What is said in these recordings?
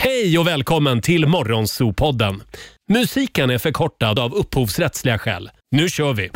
Hej och välkommen till Morgonzoo-podden. Musiken är förkortad av upphovsrättsliga skäl. Nu kör vi!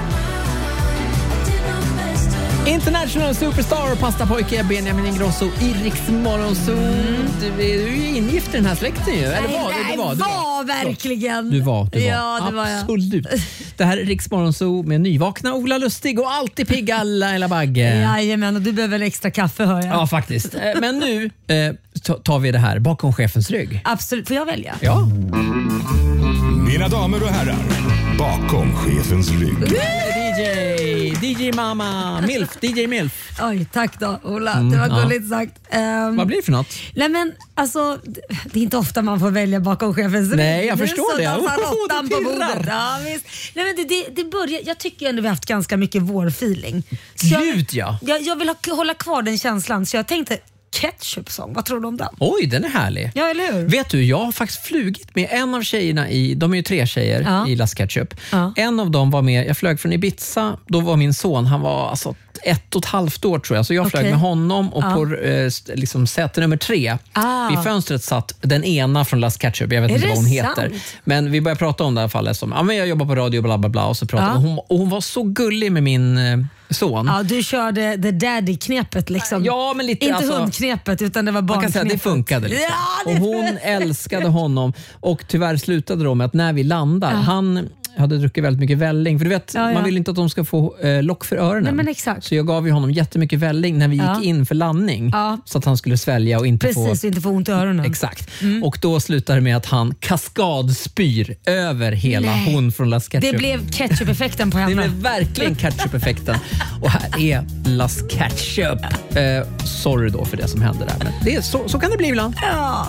International Superstar, pastapojke Benjamin Ingrosso i Rix Morgonzoo. Du är ju ingift i den här släkten ju. Eller var verkligen. Du var. Ja, det var jag. Absolut. Det här är Rix Morgonzoo med nyvakna Ola Lustig och alltid pigga Laila Bagge. Jajamän, och du behöver extra kaffe, hör jag. Ja, faktiskt. Men nu tar vi det här bakom chefens rygg. Absolut, får jag välja? Ja. Mina damer och herrar, bakom chefens rygg. DJ Mama, Milf, DJ Milf. Oj, tack då Ola. Det var gulligt sagt. Vad blir det för något? Nej men alltså, det är inte ofta man får välja bakom chefens rygg. Nej, jag förstår det. Råttan på bordet. Ja, visst. Nej, men det börjar, jag tycker ändå vi har haft ganska mycket vårfeeling. Jag vill hålla kvar den känslan, så jag tänkte ketchup-sång. Vad tror du om den? Oj, den är härlig. Ja, eller hur? Vet du, jag har faktiskt flugit med en av tjejerna de är ju 3 tjejer i Las Ketchup. Ja. En av dem var med, jag flög från Ibiza, då var min son, han var alltså 1,5 år tror jag. Så jag flög med honom och på liksom säte nummer 3 vid fönstret satt den ena från Las Ketchup. Jag vet inte vad hon heter. Men vi började prata om det här fallet som, men jag jobbar på radio bla bla bla, och så pratade hon var så gullig med min son. Ja, du körde the daddy-knepet liksom. Ja, men lite, inte hundknepet, utan det var barnknepet. Man kan säga det funkade liksom. Ja, och hon älskade honom, och tyvärr slutade det med att när vi landar, han hade druckit väldigt mycket välling. För du vet, man vill inte att de ska få lock för öronen. Nej, men exakt. Så jag gav ju honom jättemycket välling när vi gick in för landning. Ja. Så att han skulle svälja och inte inte få ont i öronen. Exakt. Och då slutade det med att han kaskadspyr över hela hon från Las Ketchup. Det blev ketchup-effekten på henne. Det blev verkligen ketchup-effekten. Och här är Las Ketchup. Sorry då för det som hände där. Men det är så kan det bli ibland. Ja.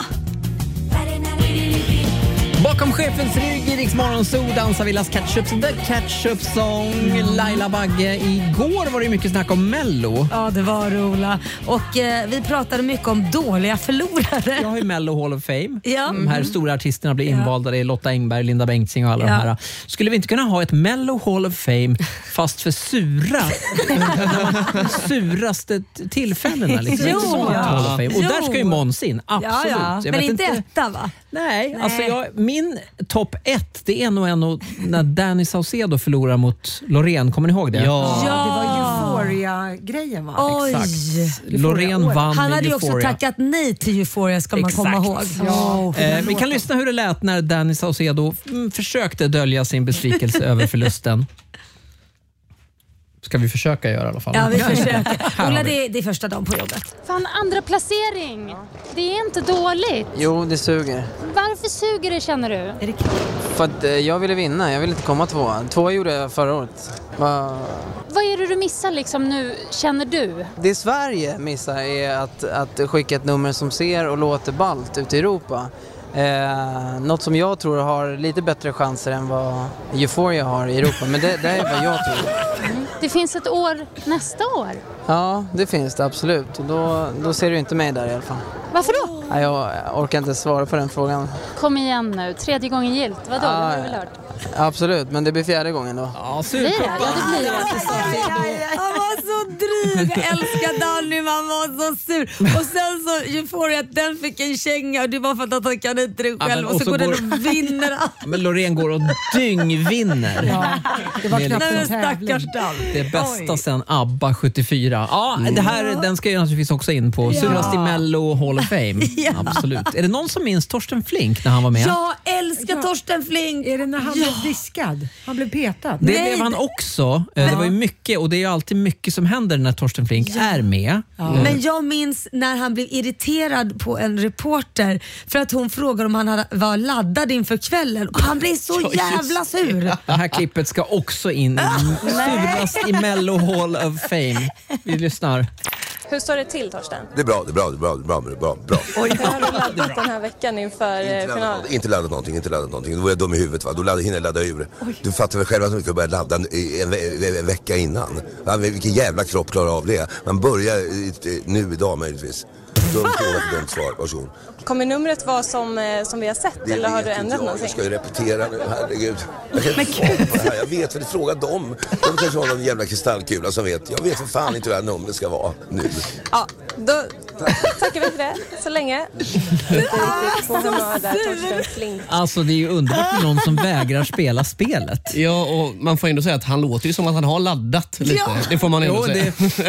Bakom chefens rygg i Rix Morgonzoo dansar vi Las Ketchups The Ketchup Song. Laila Bagge, igår var det mycket snack om Mello. Ja, det var Ola. Och vi pratade mycket om dåliga förlorare. Jag har ju Mello Hall of Fame. Ja. De här stora artisterna blir invalda. Det är Lotta Engberg, Linda Bengtzing och alla de här. Skulle vi inte kunna ha ett Mello Hall of Fame fast för suraste tillfällena? Liksom. Hall of Fame. Och där ska ju Måns in, absolut. Ja. Men inte etta, va? Nej, alltså min topp 1, det är nog ändå när Danny Saucedo förlorar mot Loreen. Kommer ni ihåg det? Ja. Det var Euphoria-grejen, va? Oj. Exakt. Loreen vann. Han hade ju också tackat nej till Euphoria, ska man komma ihåg. Ja. Vi kan lyssna hur det lät när Danny Saucedo försökte dölja sin besvikelse över förlusten. Ska vi försöka göra i alla fall? Ja, vi försöker. Ola, det är första dagen på jobbet. Fan, andra placering. Det är inte dåligt. Jo, det suger. Varför suger det, känner du? Är det klart? För att jag ville vinna. Jag ville inte komma 2 gjorde jag förra året. Vad är det du missar liksom nu, känner du? Det Sverige missar är att skicka ett nummer som ser och låter ballt ut i Europa. Något som jag tror har lite bättre chanser än vad Euphoria har i Europa. Men det är vad jag tror. Det finns ett år nästa år. Ja, det finns det absolut. Och då ser du inte mig där i alla fall. Varför då? Ja, jag orkar inte svara på den frågan. Kom igen nu, 3:e gången gillt. Vadå, det har du väl hört? Absolut, men det blir 4:e gången då. Ja, det blir det. Han var så dryg. Jag älskar Danny, man var så sur. Och sen så Euphoria, den fick en känga, och det var för att han kan inte det själv. Och så går den och vinner. Men Loreen går och dyngvinner. Det var knappt en stackars Dan. Det bästa sen ABBA 74. Ja, den ska ju naturligtvis också in på Surast i Mello Hall of Fame. Absolut. Är det någon som minns Torsten Flink när han var med? Jag älskar Torsten Flink. Är det när han blev diskad? Han blev petad. Det blev han också. Det var ju mycket, och det är ju alltid mycket som händer när Torsten Flink är med. Men jag minns när han blev irriterad på en reporter för att hon frågade om han var laddad inför kvällen, och han blev så jävla sur. Det här klippet ska också in surast i Mello Hall of Fame. Vi lyssnar. Hur står det till, Torsten? Det är bra. Oj, har du laddat den här veckan inför finalen? Inte laddat någonting. Då var jag dum i huvudet, va? Då hinner jag ladda ur. Du fattar väl själv att man ska börja ladda en vecka innan. Va? Vilken jävla kropp klarar av det? Man börjar nu idag möjligtvis. Dumt svar, varsågod. Kommer numret vara som vi har sett, eller har du ändrat någonting? Jag ska ju repetera nu, herregud. Jag vet väl, fråga dem. De kanske har någon jävla kristallkula som vet. Jag vet för fan inte hur det här numret ska vara nu. Ja, Då tackar vi för det så länge. Alltså det är ju underbart med någon som vägrar spela spelet. Ja, och man får ändå säga att han låter ju som att han har laddat lite. Ja. Det får man ändå säga.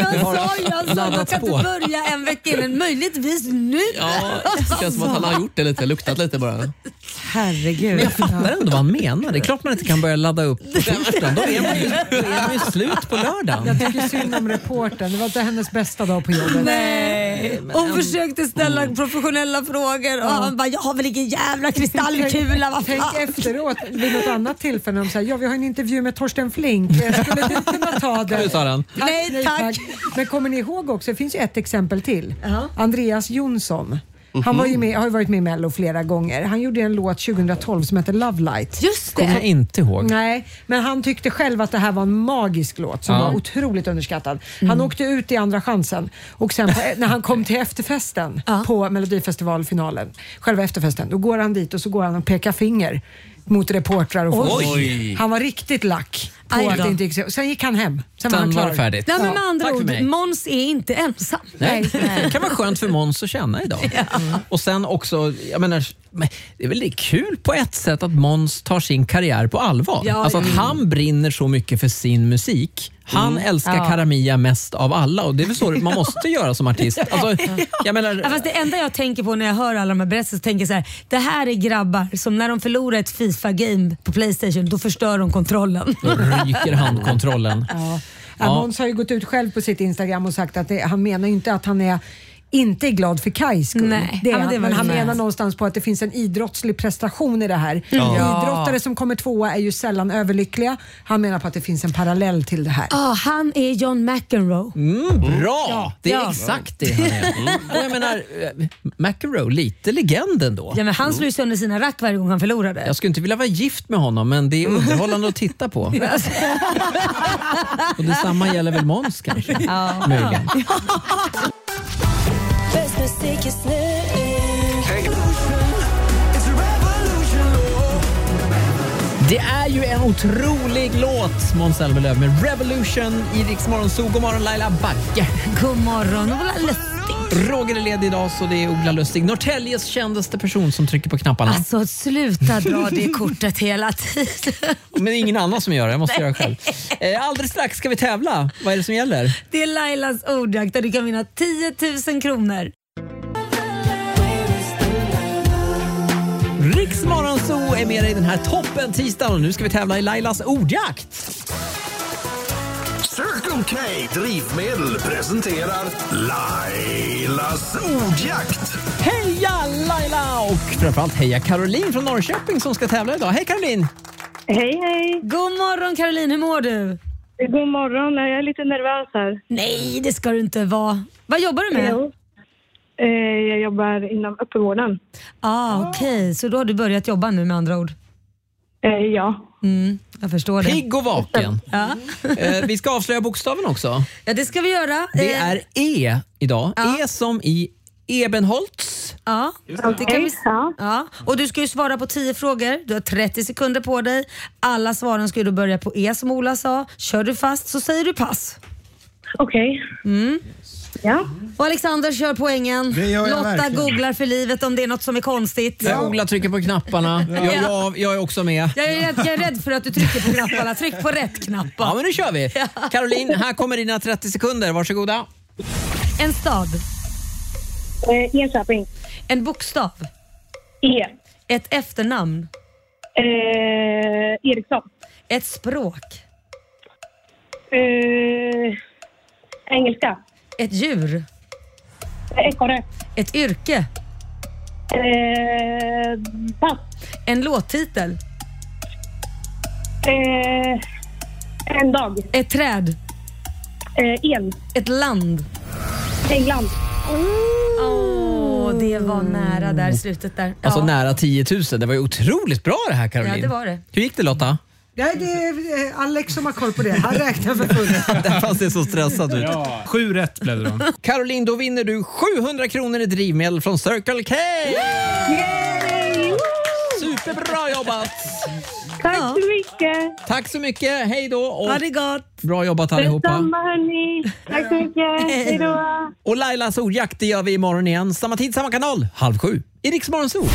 Jag sa man kan inte börja en vecka innan, möjligtvis nu. Ja, det känns som att han har gjort det lite, luktat lite bara. Herregud. Men jag fattar ändå vad han menar. Det är klart man inte kan börja ladda upp på torsdagen. Då är man ju slut på lördagen. Jag tycker synd om reportern. Det var inte hennes bästa dag på jobbet. Nej. Hon försökte ställa professionella frågor och han bara, jag har väl ingen jävla kristallkula. Tänk efteråt vid något annat tillfälle. De säger, vi har en intervju med Torsten Flink. Skulle du kunna ta det? Du sa den. Nej, tack. Men kommer ni ihåg också, det finns ju ett exempel till. Andreas Jonsson. Han har ju varit med i Mello flera gånger. Han gjorde en låt 2012 som heter Love Light. Just det. Kommer jag inte ihåg. Nej, men han tyckte själv att det här var en magisk låt som var otroligt underskattad. Han åkte ut i andra chansen och sen när han kom till efterfesten på Melodifestivalfinalen, själva efterfesten, då går han dit och så går han och pekar finger mot reportrar och folk. Han var riktigt lack på att det inte gick så. Sen gick han hem. Sen var han klar. Färdigt. Nej, men med andra ord, Måns är inte ensam. Nej. Det kan vara skönt för Måns att känna idag. Och sen också, jag menar, det är väl det kul på ett sätt att Måns tar sin karriär på allvar. Alltså att han brinner så mycket för sin musik. Han älskar Karamia mest av alla och det är väl så man måste göra som artist. Alltså, jag menar... Fast det enda jag tänker på när jag hör alla de här berättelserna, så tänker jag så här, det här är grabbar som när de förlorar ett FIFA-game på PlayStation, då förstör de kontrollen. Då ryker handkontrollen. Måns har ju gått ut själv på sitt Instagram och sagt att han menar ju inte att han är inte glad för Kajs skull. Nej, men han menar någonstans på att det finns en idrottslig prestation i det här. Idrottare som kommer tvåa är ju sällan överlyckliga. Han menar på att det finns en parallell till det här. Han är John McEnroe. Bra! Det är exakt det han är. Och jag menar, McEnroe, lite legenden då. Ja, men han slår ju sönder sina rack varje gång han förlorade. Jag skulle inte vilja vara gift med honom, men det är underhållande att titta på. Och detsamma gäller väl Måns kanske? Möjligen. Bäst musik just nu. Det är ju en otrolig låt, Måns Zelmerlöw med Revolution i Rix Morgon Zoo. God morgon Laila Bagge. God morgon, Ola Lustig. Roger är ledig idag så det är Ola Lustig. Norrtäljes kändaste person som trycker på knapparna. Alltså sluta dra det kortet hela tiden. Men ingen annan som gör det, jag måste göra själv. Alldeles strax ska vi tävla. Vad är det som gäller? Det är Lailas ordjakt där du kan vinna 10 000 kronor. Rix Morgon Zoo är med i den här toppen tisdagen och nu ska vi tävla i Lailas ordjakt. Circle K Drivmedel presenterar Lailas ordjakt. Heja Laila och framförallt heja Caroline från Norrköping som ska tävla idag. Hej Caroline! Hej, hej. God morgon Caroline, hur mår du? God morgon, jag är lite nervös här. Nej, det ska du inte vara. Vad jobbar du med? Jo. Jag jobbar inom öppenvården. Okej. Så då har du börjat jobba nu med andra ord? Ja. Jag förstår det. Pigg och vaken. Vi ska avslöja bokstaven också. Ja, det ska vi göra. Det är E idag. E som i Ebenholts. Ja, det kan vi... ja. Och du ska ju svara på 10 frågor. Du har 30 sekunder på dig. Alla svaren ska ju då börja på E som Ola sa. Kör du fast så säger du pass. Okej. Ja. Och Alexander kör poängen. Lotta verkligen. Googlar för livet om det är något som är konstigt. Ola trycker på knapparna. Jag är också med. Jag är rädd för att du trycker på knapparna. Tryck på rätt knappar. Ja, men nu kör vi. Caroline, här kommer dina 30 sekunder. Varsågoda. En stad. Enköping. En bokstav. E. Ett efternamn. Eriksson. Ett språk. Engelska. Ett djur. Ekorre. Ett yrke. Pass. En låttitel. En dag. Ett träd. En. Ett land. England. Det var nära där i slutet där. Alltså nära 10 000. Det var ju otroligt bra det här, Caroline. Ja, det var det. Hur gick det, Lotta? Ja, det är Alex som har koll på det. Han räknar för fullt. Där fanns det så stressat ut. 7 rätt blev det då. Caroline, då vinner du 700 kronor i drivmedel från Circle K. Yay! Superbra jobbat! Tack. så mycket. Tack så mycket. Hej då. Och ha det gott. Bra jobbat allihopa. Detsamma hörni. Tack så mycket. Hej då. Och Lailas ordjakt, det gör vi imorgon igen. Samma tid, samma kanal. 6:30 i Rix Morgon Zoo.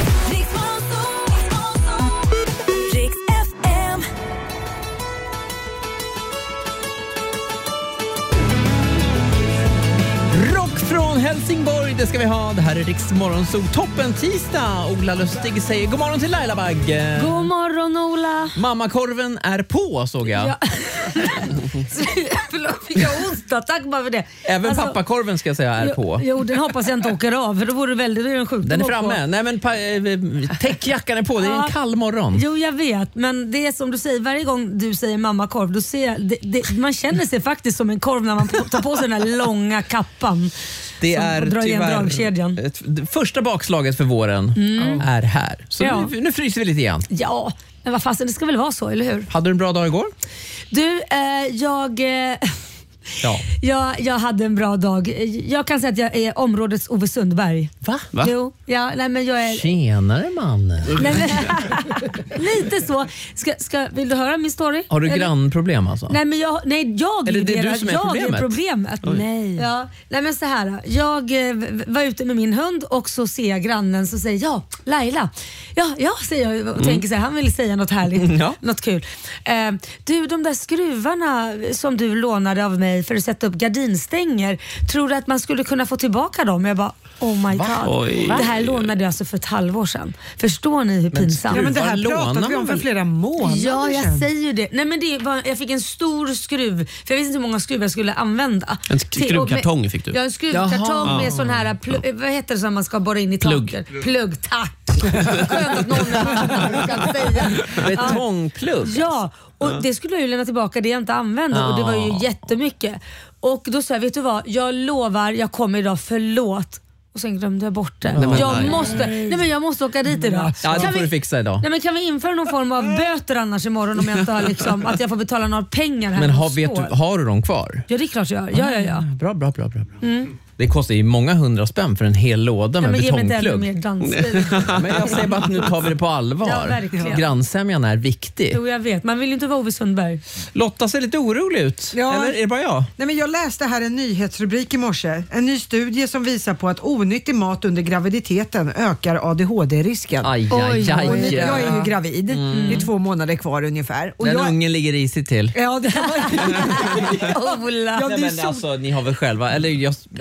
Från Helsingborg, det ska vi ha. Det här är Rix Morgon Zoo. Toppen tisdag. Ola Lustig säger god morgon till Laila Bagge. God morgon Ola. Mammakorven är på, såg jag. Ja. Förlåt, fick jag hostattack bara för det. Även pappakorven ska jag säga är på. Jo, den hoppas jag inte åker av, för då vore det väldigt en sjukdom. Den är framme. Nej, men täckjackan är på. Det är en kall morgon. Jo, jag vet. Men det är som du säger, varje gång du säger mammakorv, då ser jag, man känner sig faktiskt som en korv när man tar på sig den här långa kappan. Det är tyvärr första bakslaget för våren är här. Så nu fryser vi lite igen. Ja, men vad fasen, det ska väl vara så, eller hur? Hade du en bra dag igår? Du, jag hade en bra dag. Jag kan säga att jag är områdets Ove Sundberg. Va? Jo, men jag är... Tjenare mannen. Lite så. Vill du höra min story? Har du grannproblem alltså? Nej, men jag eller det är du som är problemet. Nej. Ja. Nej, men så här. Jag var ute med min hund och så ser jag grannen så säger jag, Laila. Ja, säger jag och tänker så här, han vill säga något härligt, något kul. Du, de där skruvarna som du lånade av mig för att sätta upp gardinstänger, tror du att man skulle kunna få tillbaka dem? Jag bara, oh my god. Det här lånade jag alltså för ett halvår sedan. Förstår ni hur pinsamt? Men det här pratade vi om för flera månader sedan. Ja, jag säger ju det. Nej, men jag fick en stor skruv, för jag visste inte hur många skruvar jag skulle använda. En skruvkartong fick du? Ja, en skruvkartong med sån här, vad heter det som man ska borra in i taket? Plugg, tack. Skönt att någon kan säga. Betongplugg. Ja, och det skulle jag ju lämna tillbaka, det jag inte använde, och det var ju jättemycket. Och då sa jag, vet du vad, jag lovar, jag kommer idag, förlåt. Och sen glömde jag bort det. Jag måste åka dit idag. Ja, det får du fixa idag. Nej, men kan vi införa någon form av böter annars imorgon om jag inte har att jag får betala några pengar här? Men har du dem kvar? Ja, det är klart jag gör. Ja. Bra. Det kostar ju många 100 spänn för en hel låda med betongplugg. Men jag säger bara att nu tar vi det på allvar. Ja, verkligen. Grannsämjan är viktig. Jo, jag vet. Man vill ju inte vara Ove Sundberg. Lotta ser lite orolig ut. Ja. Eller är det bara jag? Nej, men jag läste här en nyhetsrubrik i morse. En ny studie som visar på att onyttig mat under graviditeten ökar ADHD-risken. Aj. Jag är ju gravid. Det är 2 månader kvar ungefär. Och ungen ligger i sig till. Ja, det men alltså, ni har väl själva... Eller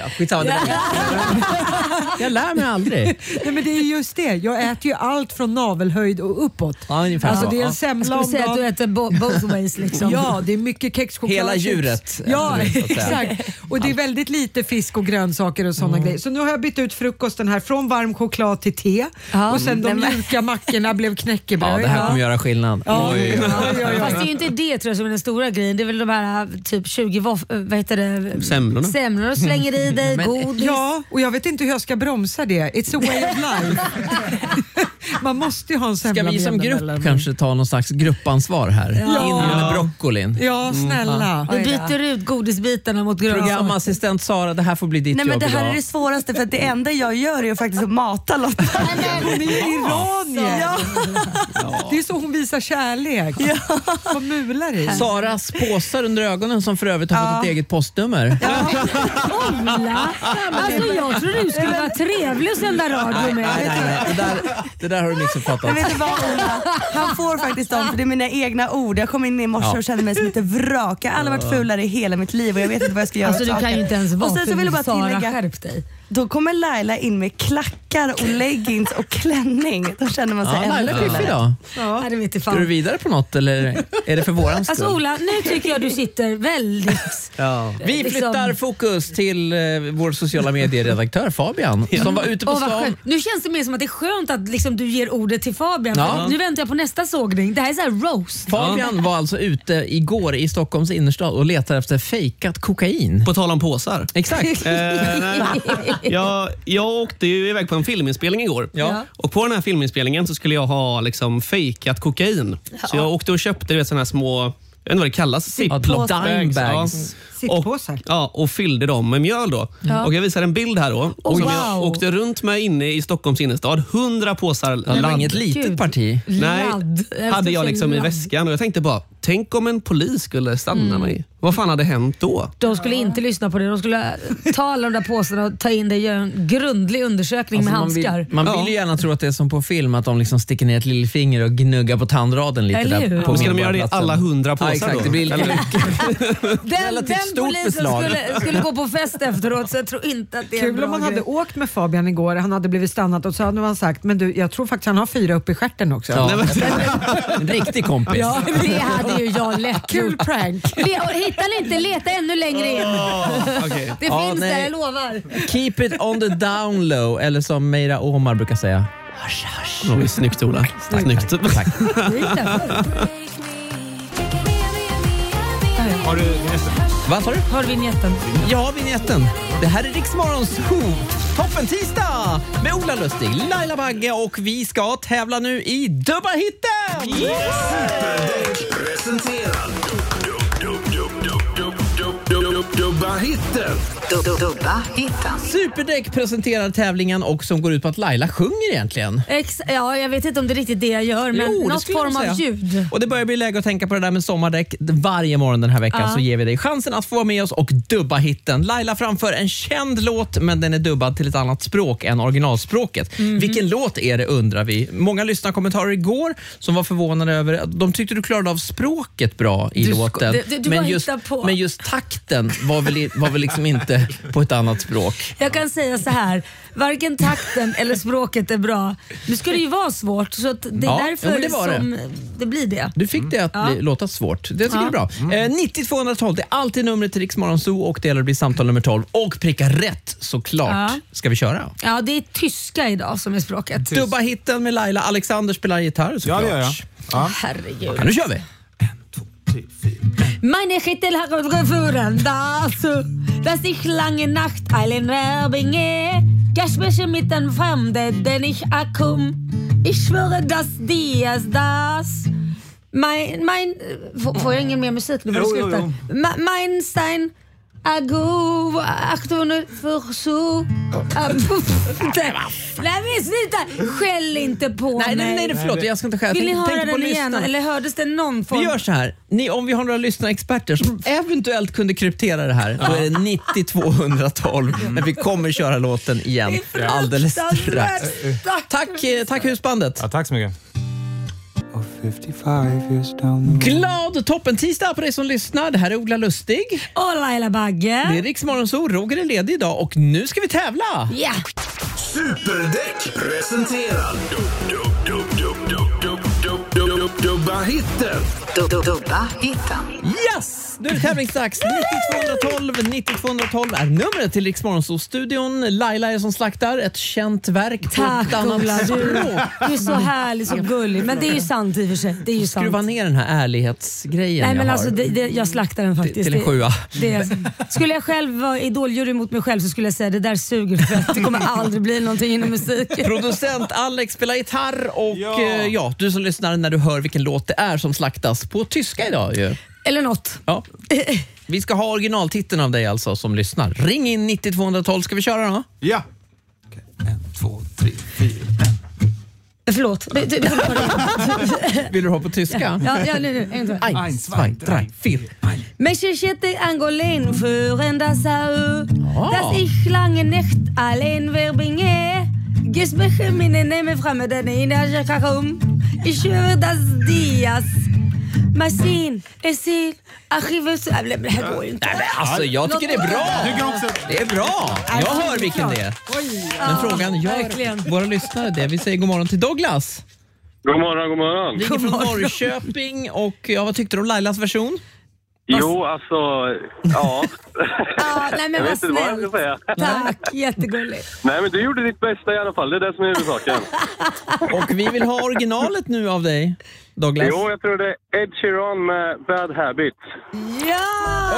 jag lär mig aldrig. Nej, men det är just det. Jag äter ju allt från navelhöjd och uppåt. Ja, ungefär. Alltså, det är en semla om dagen. Att du äter both ways liksom. Ja, det är mycket kexchoklad. Hela djuret. Ja, exakt. Och det är väldigt lite fisk och grönsaker och sådana grejer. Så nu har jag bytt ut frukosten här från varm choklad till te. Och sen de mjuka mackorna blev knäckebröd. Ja, det här kommer göra skillnad. Fast det är ju inte det, tror jag, som är den stora grejen. Det är väl de här typ 20 semlorna och slänger i dig godis. Ja, och jag vet inte hur jag ska bromsa det. It's a way of life. Man måste ju ha en semla. Ska vi som grupp kanske ta någon slags gruppansvar här? In med broccolin. Ja, snälla. Vi byter ut godisbitarna mot grönsaker. Programassistent Sara, det här får bli ditt jobb idag. Det här är det svåraste, för att det enda jag gör är faktiskt att mata Lotta. Hon är ju iranier. Ja. Det är så hon visar kärlek. Vad mular i. Saras påsar under ögonen som för övrigt har fått ett eget postnummer. Alltså jag tror du skulle vara trevlig och sända radio med. Det där har du liksom fattat. Jag vet inte vad, Ola. Han får faktiskt dem, för det är mina egna ord. Jag kom in i morse och kände mig som lite vrak. Jag har aldrig varit fulare i hela mitt liv och jag vet inte vad jag ska göra. Alltså du kan ju inte ens vara. Och sen så vill jag bara tillägga, skärp dig. Då kommer Laila in med klackar och leggings och klänning. Då känner man sig ännu fulare. Ja. Ja, det vet jag fan. Går du vidare på något eller är det för våran skull? Alltså Ola, nu tycker jag du sitter väldigt... Vi flyttar fokus till vår sociala medieredaktör Fabian som var ute på stan. Nu känns det mer som att det är skönt att liksom, du ger ordet till Fabian. Nu väntar jag på nästa sågning. Det här är så här roast. Fabian var alltså ute igår i Stockholms innerstad och letade efter fejkat kokain. På tal om påsar. Exakt. Jag åkte ju iväg på en filminspelning igår. Och på den här filminspelningen så skulle jag ha liksom fejkat kokain. Så jag åkte och köpte såna här små, jag vet inte vad det kallas, Ziploc-bags. och fyllde dem med mjöl då. Ja. Och jag visar en bild här då. Och jag åkte runt med inne i Stockholms innerstad. 100 påsar ladd. Det var inget litet parti. Nej, hade jag liksom i väskan. Och jag tänkte bara, tänk om en polis skulle stanna mig. Vad fan hade hänt då? De skulle inte lyssna på det. De skulle ta alla de där påsarna och ta in det och göra en grundlig undersökning med handskar. Man vill ju gärna tro att det är som på film, att de liksom sticker ner ett lillfinger och gnuggar på tandraden lite. Eller hur? Där på ska de göra det i alla 100 påsar exakt, då? Det blir den polisen skulle gå på fest efteråt, så jag tror inte att det är kul bra om man grej. hade åkt med Fabian igår. Han hade blivit stannat och så hade han sagt, men du, jag tror faktiskt han har 4 upp i stjärten också. Ja. En riktig kompis. Ja, det hade ju jag lätt. Kul prank. Hittar ni inte, leta ännu längre in. Okay. Det finns där, jag lovar. Keep it on the down low, eller som Meira Omar brukar säga. Snyggt, Ola. Snyggt. Tack. Har du vignetten? Vad sa du? Har vignetten? Ja, vignetten. Det här är Rix Morgons Toppen tisdag med Ola Lustig, Laila Bagge, och vi ska tävla nu i Dubba hitten! Superdäck presenterar Dubba hitten. Dubba hitten. Superdäck presenterar tävlingen och som går ut på att Laila sjunger egentligen. Ja, jag vet inte om det är riktigt det jag gör, men något form av ljud. Och det börjar bli läge att tänka på det där med sommardäck. Varje morgon den här veckan så ger vi dig chansen att få vara med oss och dubba hitten. Laila framför en känd låt, men den är dubbad till ett annat språk än originalspråket. Vilken låt är det, undrar vi. Många lyssnarkommentarer igår som var förvånade över, de tyckte du klarade av språket bra i låten. Men just takten var väl liksom inte på ett annat språk. Jag kan säga så här, varken takten eller språket är bra. Nu ska det ju vara svårt, så att det är därför som det blir det. Du fick det att låta svårt. Det tycker jag är bra. 90-212, det är alltid numret till Rix Morgon Zoo, och det gäller att bli samtal nummer 12 och pricka rätt, såklart. Ska vi köra? Ja, det är tyska idag som är språket. Dubba hitten med Laila. Alexander spelar gitarr, såklart. Ja. Herregud. Ja, nu kör vi. 1, 2, 3, 4. Meine Schittel hervorgeführen, dass ich lange Nacht eilen Werbinge, Gespräche mit den Fremden, den ich akum. Ich schwöre, dass dies das. Får jag ingen mer musik nu? Jo. Mein Stein Ago, aktorn för så. Nej men sluta, skäll inte på mig. Nej, förlåt, jag ska inte skälla. Vill ni höra den igen? Eller hördes det någon form? Vi gör så här, om vi har några lyssnarexperter som eventuellt kunde kryptera det här, då är det 90-212. Men vi kommer köra låten igen alldeles strax. Tack husbandet. Ja, tack så mycket. Glad toppen tisdag på dig som lyssnar. Det här är Ola Lustig och Laila Bagge. Det är Rix Morgon Zoo. Roger är ledig idag och nu ska vi tävla. Ja. Superdäck presenterar Dubba hitten. Dubba hitten. Yes! Nu är det tävlingsdags. 90-212 är numret till Rix Morgon Zoo-studion. Laila är som slaktar ett känt verk på ett annat språk. Du är så härlig, så gullig. Men det är ju sant i och för sig. Det är ju sant. Skruva ner den här ärlighetsgrejen. Nej, men jag alltså, jag slaktar den faktiskt. Till en 7. Skulle jag själv vara idoljury mot mig själv så skulle jag säga det där suger för det kommer aldrig bli någonting inom musik. Producent Alex spelar gitarr och du som lyssnar, när du hör vilken låt det är som slaktas på tyska idag ju. Eller något. Ja. Vi ska ha originaltiteln av dig alltså som lyssnar. Ring in 90-212, ska vi köra då? Ja. Okej. 1, 2, 3, 4. Förlåt. Vill du ha på tyska? Ja, nu. 1, 2, 3, 4. Mäschete Angolen führen das Sau, dass ich lange nicht allein verbringe. Gespräche mit den Namen Fremden in der Karum. Ich schwöre, dass dies Massin, Essil, Archivet. Det här går inte. Alltså, jag tycker det är bra. Det är bra. Jag hör vilken det är. Men frågan, gör våra lyssnare det? Vi säger god morgon till Douglas. God morgon. Ringer från Norrköping och vad tyckte du om Lailas version? Jo, alltså, ja. Nej, men vad snällt. Tack, jättegulligt. Nej, men du gjorde ditt bästa i alla fall. Det är det som är huvudsaken. Och vi vill ha originalet nu av dig, Douglas. Jo, jag tror det är Ed Sheeran med Bad Habits. Ja!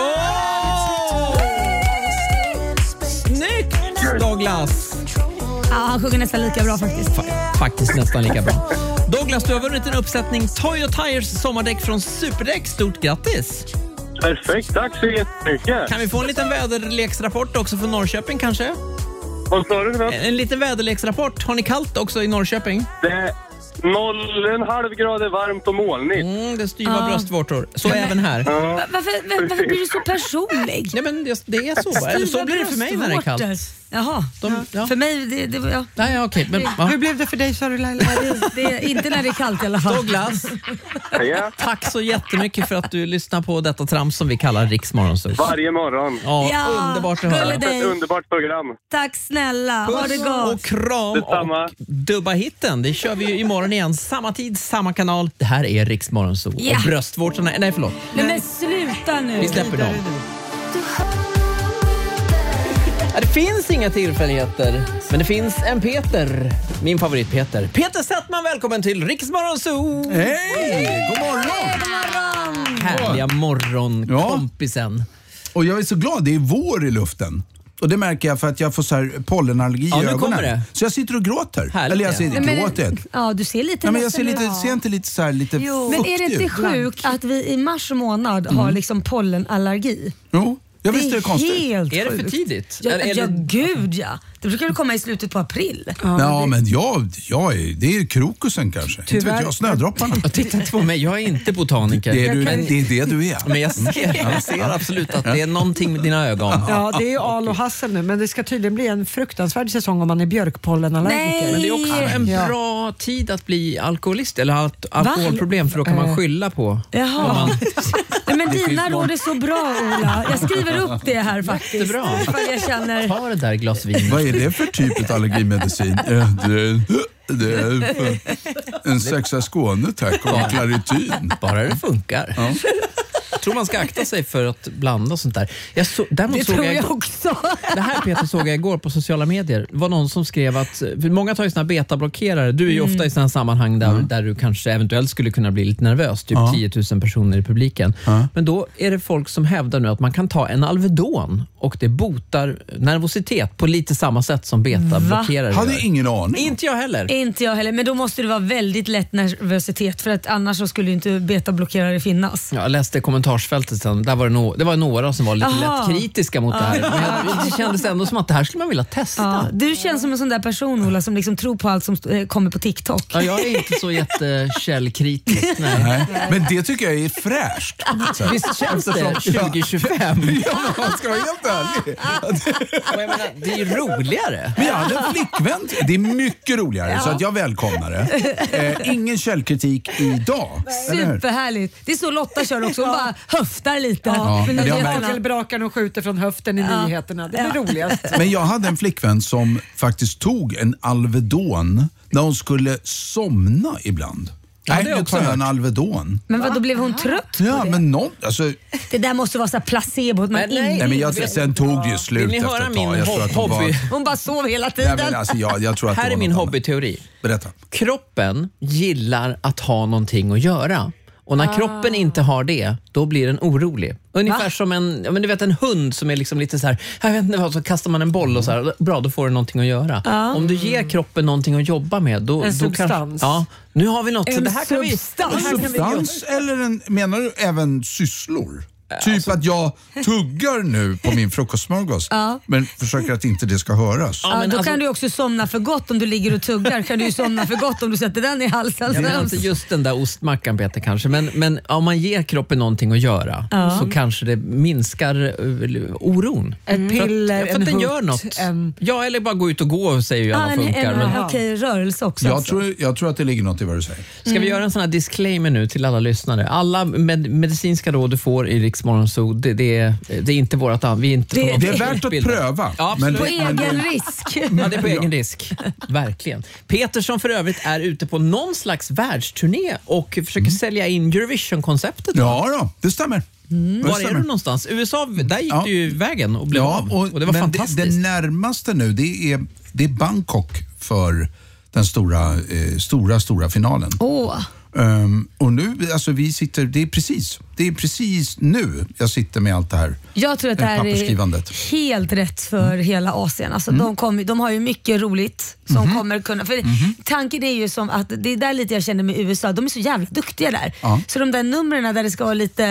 Snyggt, Douglas! Ja, han sjunger nästan lika bra faktiskt. Faktiskt nästan lika bra. Douglas, du har vunnit en uppsättning Toyo Tires sommardäck från Superdäck. Stort grattis! Perfekt, tack så jättemycket. Kan vi få en liten väderleksrapport också från Norrköping kanske? Vad sa du då? En liten väderleksrapport. Har ni kallt också i Norrköping? Det är 0,5 grader varmt och molnigt. Det styvar bröstvårtor. Så även här. Varför blir du så personlig? Nej, men det är så. Eller så blir det för mig när det är kallt. Jaha, för mig det var jag. Nej, okej. Men hur blev det för dig, sa du, Laila? Det är inte när det är kallt i alla fall. Douglas, tack så jättemycket för att du lyssnar på detta trams som vi kallar Riks Morgonzoo. Varje morgon. Ja, underbart att höra. Ett underbart program. Tack snälla, ha det gott. Och kram. Detsamma. Och dubba hitten. Det kör vi ju imorgon igen. Samma tid, samma kanal. Det här är Riks Morgonzoo. Ja. Och bröstvårtorna, nej förlåt. Nej men sluta nu. Vi släpper dem. Det finns inga tillfälligheter, men det finns en Peter. Min favorit Peter. Peter Settman, välkommen till Riks Morgonzoo. Hej, god morgon. Härliga morgonkompisen. Och jag är så glad, det är vår i luften. Och det märker jag för att jag får så här pollenallergi i ögonen. Kommer det. Så jag sitter och gråter. Härligt. Eller jag ser gråter. Ja, du ser lite. Ja, men jag ser inte lite så här lite men är det inte sjukt att vi i mars månad har liksom pollenallergi? Jo. Jag visste det är konstigt. Helt är det för tidigt? Ja, gud ja. Det brukar väl komma i slutet på april. Ja, men det är krokusen kanske. Tyvärr. Inte vet jag, snödropparna. Titta inte på mig, jag är inte botaniker. Det är det du är. Men jag ser absolut att det är någonting med dina ögon. Ja, det är ju al och hassel nu, men det ska tydligen bli en fruktansvärd säsong om man är björkpollenallergiker. Men det är också en bra tid att bli alkoholist eller ha ett alkoholproblem, för då kan man skylla på. Jaha. Men dina råd är så bra, Ola. Jag skriver upp det här faktiskt. Jättebra. Jag känner... Ta det där glas vin. Vad är det för typ av allergimedicin? Det är en sexa Skåne, tack, och Claritin. Bara det funkar. Ja. Jag tror man ska akta sig för att blanda sånt där. Det tror jag också. Det här, Peter, såg jag igår på sociala medier. Det var någon som skrev att många tar ju såna betablockerare. Du är ju ofta i sådana sammanhang där du kanske eventuellt skulle kunna bli lite nervös. Typ 10 000 personer i publiken. Men då är det folk som hävdar nu att man kan ta en Alvedon och det botar nervositet på lite samma sätt som betablockerare. Hade ingen aning. Inte jag heller. Men då måste det vara väldigt lätt nervositet, för att annars så skulle ju inte betablockerare finnas. Jag läste kommentarsfältet sen. Där var det var några som var lite lätt kritiska mot det här. Men det kändes ändå som att det här skulle man vilja testa. Ja, du känns som en sån där person, Ola, som liksom tror på allt som kommer på TikTok. Ja, jag är inte så jättekällkritisk. Nej. Men det tycker jag är fräscht. Visst känns det 2025? Ja, man ska vara helt ärlig. Jag menar, det är ju roligare. Men jag hade en flickvän. Det är mycket roligare, så att jag välkomnar det. Ingen källkritik idag. Superhärligt. Det är så Lotta kör också. Hon bara höftar lite. Brakar och skjuter från höften i nyheterna. Det är roligast. Men jag hade en flickvän som faktiskt tog en Alvedon när hon skulle somna ibland. Nej, det tar jag en Alvedon. Men vad, då blev hon trött på det? Men det där måste vara så här placebo. Nej, men sen tog det ju slut efter ett tag. Jag tror att hon bara sov hela tiden. Nej, men alltså, jag tror att här är min hobbyteori. Berätta. Kroppen gillar att ha någonting att göra. Och när kroppen inte har det, då blir den orolig. Ungefär som en hund som är liksom lite så här, jag vet inte vad, så kastar man en boll och så här, bra, då får du någonting att göra. Om du ger kroppen någonting att jobba med, då en substans. Kanske, nu har vi något. En så det här kan vi, substans eller menar du även sysslor? Typ att jag tuggar nu på min frukostsmörgås, men försöker att inte det ska höras. Ja, då kan du också somna för gott om du ligger och tuggar. Kan du ju somna för gott om du sätter den i halsen. Jag menar inte just den där ostmackan, Peter, kanske. Men om man ger kroppen någonting att göra så kanske det minskar oron. En piller, för att den gör något. Ja, eller bara gå ut och gå, säger ju alla funkar. Okej, rörelse också. Jag tror att det ligger något i vad du säger. Ska vi göra en sån här disclaimer nu till alla lyssnare? Alla medicinska råd du får i Riks Morgonzoo, det är inte vårat an. Det är värt att pröva. Ja, på egen risk. Ja, det är på egen risk. Verkligen. Peter, som för övrigt är ute på någon slags världsturné och försöker sälja in Eurovision-konceptet. Ja, det stämmer. Var är du någonstans? USA, där gick du ju vägen och blev av. Och det var fantastiskt. Det närmaste nu, det är Bangkok för den stora finalen. Och nu, alltså det är precis nu jag sitter med allt det här. Jag tror att det här är helt rätt för hela Asien. Alltså de har ju mycket roligt som kommer kunna, för tanken är ju som att det är där lite jag känner med USA, de är så jävla duktiga där. Så de där numren där det ska vara lite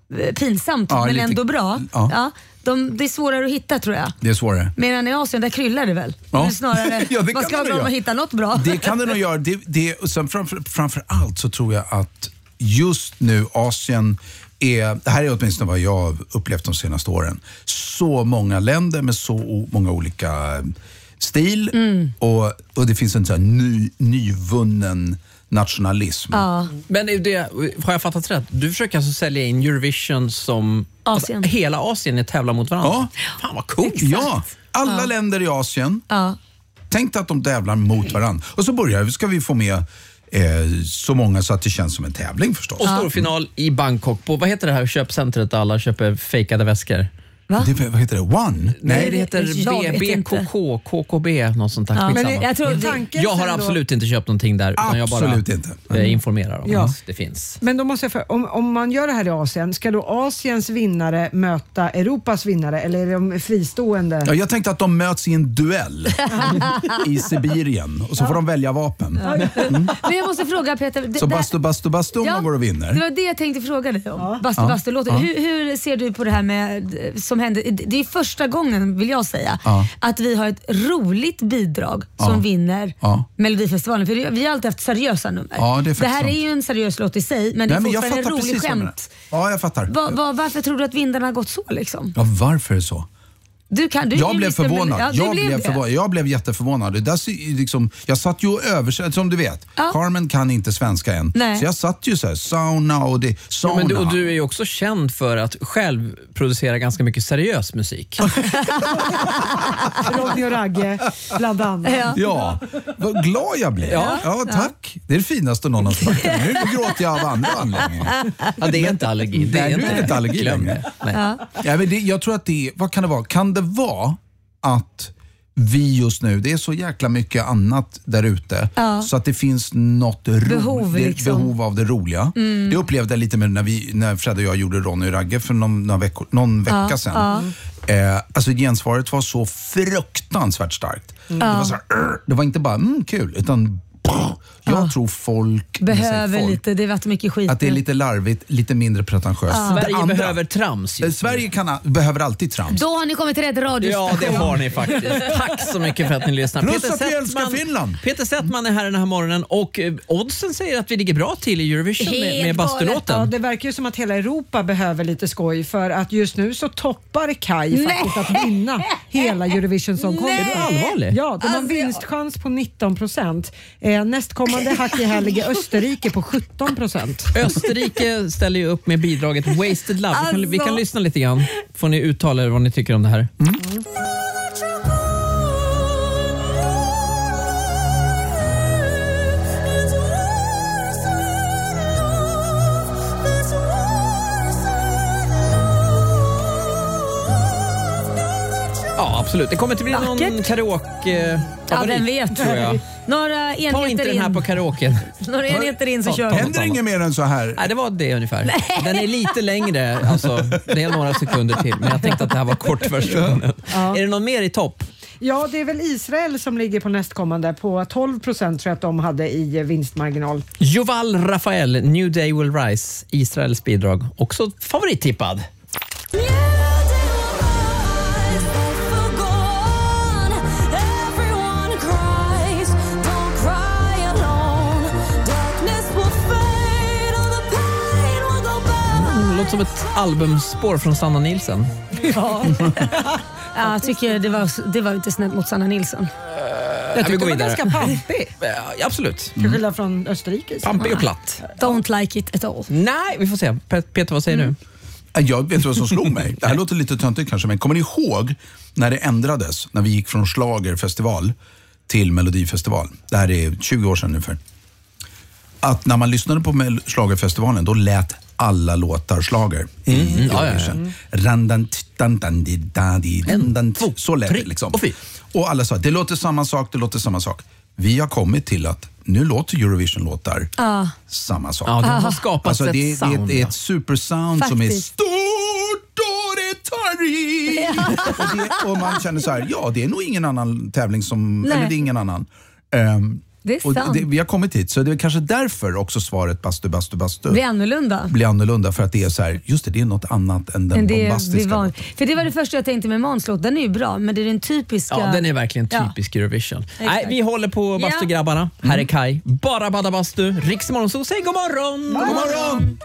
pinsamt men ändå bra. Ja. Det är svårare att hitta tror jag. Det är svårare. Medan i Asien, där kryllar det väl? Ja. Det är snarare, ja, det vad ska vara bra om man hittar något bra? Det kan det nog göra. Och sen framför allt så tror jag att just nu Asien det här är åtminstone vad jag har upplevt de senaste åren. Så många länder med så många olika stil och det finns en sån här nyvunnen nationalism. Ja. Men har jag fattat rätt? Du försöker alltså sälja in Eurovision som Asien. Alltså, hela Asien är tävlar mot varandra? Ja. Fan vad coolt. Ja, alla länder i Asien. Tänk att de tävlar mot varandra. Och så ska vi få med så många så att det känns som en tävling förstås. Och stor final i Bangkok på, vad heter det här köpcentret där alla köper fejkade väskor? Vad heter det? One? Nej, det heter BKK, KKB, något sånt där. Men jag har absolut inte köpt någonting där. Utan absolut jag bara informerar om att det finns. Men då måste jag om man gör det här i Asien, ska då Asiens vinnare möta Europas vinnare eller är de fristående? Ja, jag tänkte att de möts i en duell i Sibirien och så får de välja vapen. Men jag måste fråga Peter. Så bastu om de går och vinner. Det var det jag tänkte fråga dig om. Bastu. Hur ser du på det här med som händer? Det är första gången, vill jag säga, att vi har ett roligt bidrag som vinner Melodifestivalen. För vi har alltid haft seriösa nummer. Det här är ju en seriös låt i sig, men det är fortfarande en rolig skämt. Ja, jag fattar. Varför tror du att vinnarna har gått så liksom? Ja, varför är det så? Jag blev förvånad. Jag blev jätteförvånad. Jag satt ju och översatte, som du vet. Carmen kan inte svenska än. Nej. Så jag satt ju så här, sauna och det. Sauna. Ja, men du är ju också känd för att själv producera ganska mycket seriös musik. Ronny och Ragge, bland annat. Ja, vad glad jag blev. Ja, tack. Det är det finaste någon har sagt. Nu gråter jag av andra anledningar. Ja, det är inte allergi. Nu är det inte allergi längre. Jag tror att vad kan det vara? Kan det vara att vi just nu, det är så jäkla mycket annat där ute så att det finns något behov av det roliga. Det upplevde jag lite med när Fred och jag gjorde Ronny och Ragge för någon vecka sedan. Alltså gensvaret var så fruktansvärt starkt. Det var så här, det var inte bara kul utan jag tror folk behöver lite, det har varit mycket skit. Att det är lite larvigt, lite mindre pretentiöst. Sverige behöver trams. Sverige behöver alltid trams. Då har ni kommit till rätt radiostation. Ja, det har ni faktiskt. Tack så mycket för att ni lyssnar. Plus att vi älskar Finland. Peter Settman är här den här morgonen och oddsen säger att vi ligger bra till i Eurovision med bastulåten. Ja, det verkar ju som att hela Europa behöver lite skoj för att just nu så toppar Kaj faktiskt att vinna hela Eurovision som kommer. Är du allvarlig? Ja, de har en vinstchans på 19%. Nästkommande hack i här ligger Österrike på 17%. Österrike ställer ju upp med bidraget Wasted Love. Vi kan lyssna lite grann. Får ni uttala vad ni tycker om det här. Ja, absolut. Det kommer inte bli någon karaoke. Ja, vem vet. Tror jag. Några enheter ta inte den här på karaoke. Några enheter in så kör vi. Händer inget mer än så här? Nej, det var det ungefär. Den är lite längre, alltså, det är några sekunder till. Men jag tänkte att det här var kortversionen. Är det någon mer i topp? Ja, det är väl Israel som ligger på nästkommande. På 12% tror jag att de hade i vinstmarginal. Joval Rafael, New Day Will Rise, Israels bidrag. Också favorittippad. Låter som ett albumspår från Sanna Nilsson. Ja. Jag tycker det var inte snällt mot Sanna Nilsson. Jag tycker det var ganska pampig. Ja, absolut. Till skillnad från Österrike. Pampig och platt. Don't like it at all. Nej, vi får se. Peter, vad säger du? Jag vet vad som slog mig. Det här låter lite töntigt kanske, men kommer ni ihåg när det ändrades? När vi gick från schlagerfestival till Melodifestival. Det här är 20 år sedan ungefär. Att när man lyssnade på schlagerfestivalen, då lät alla låtar schlager. Så lät det liksom. Och alla sa, det låter samma sak, det låter samma sak. Vi har kommit till att nu låter Eurovision-låtar samma sak. Ja, det har skapats alltså, ett sound. Det är ett supersound som är stort och det och man känner så här, ja, det är nog ingen annan tävling som, eller det är ingen annan. Det är sant. Vi har kommit hit, så det är kanske därför också svaret bastu blir annorlunda. Blir annorlunda, för att det är så här, just det är något annat än den bombastiska. För det var det första jag tänkte med Måns låt. Den är ju bra, men det är den typiska... Ja, den är verkligen typisk Eurovision. Nej, vi håller på bastograbbarna. Här är Kai. Bara bada bastu. Riksmorgon, så säg god morgon! God morgon!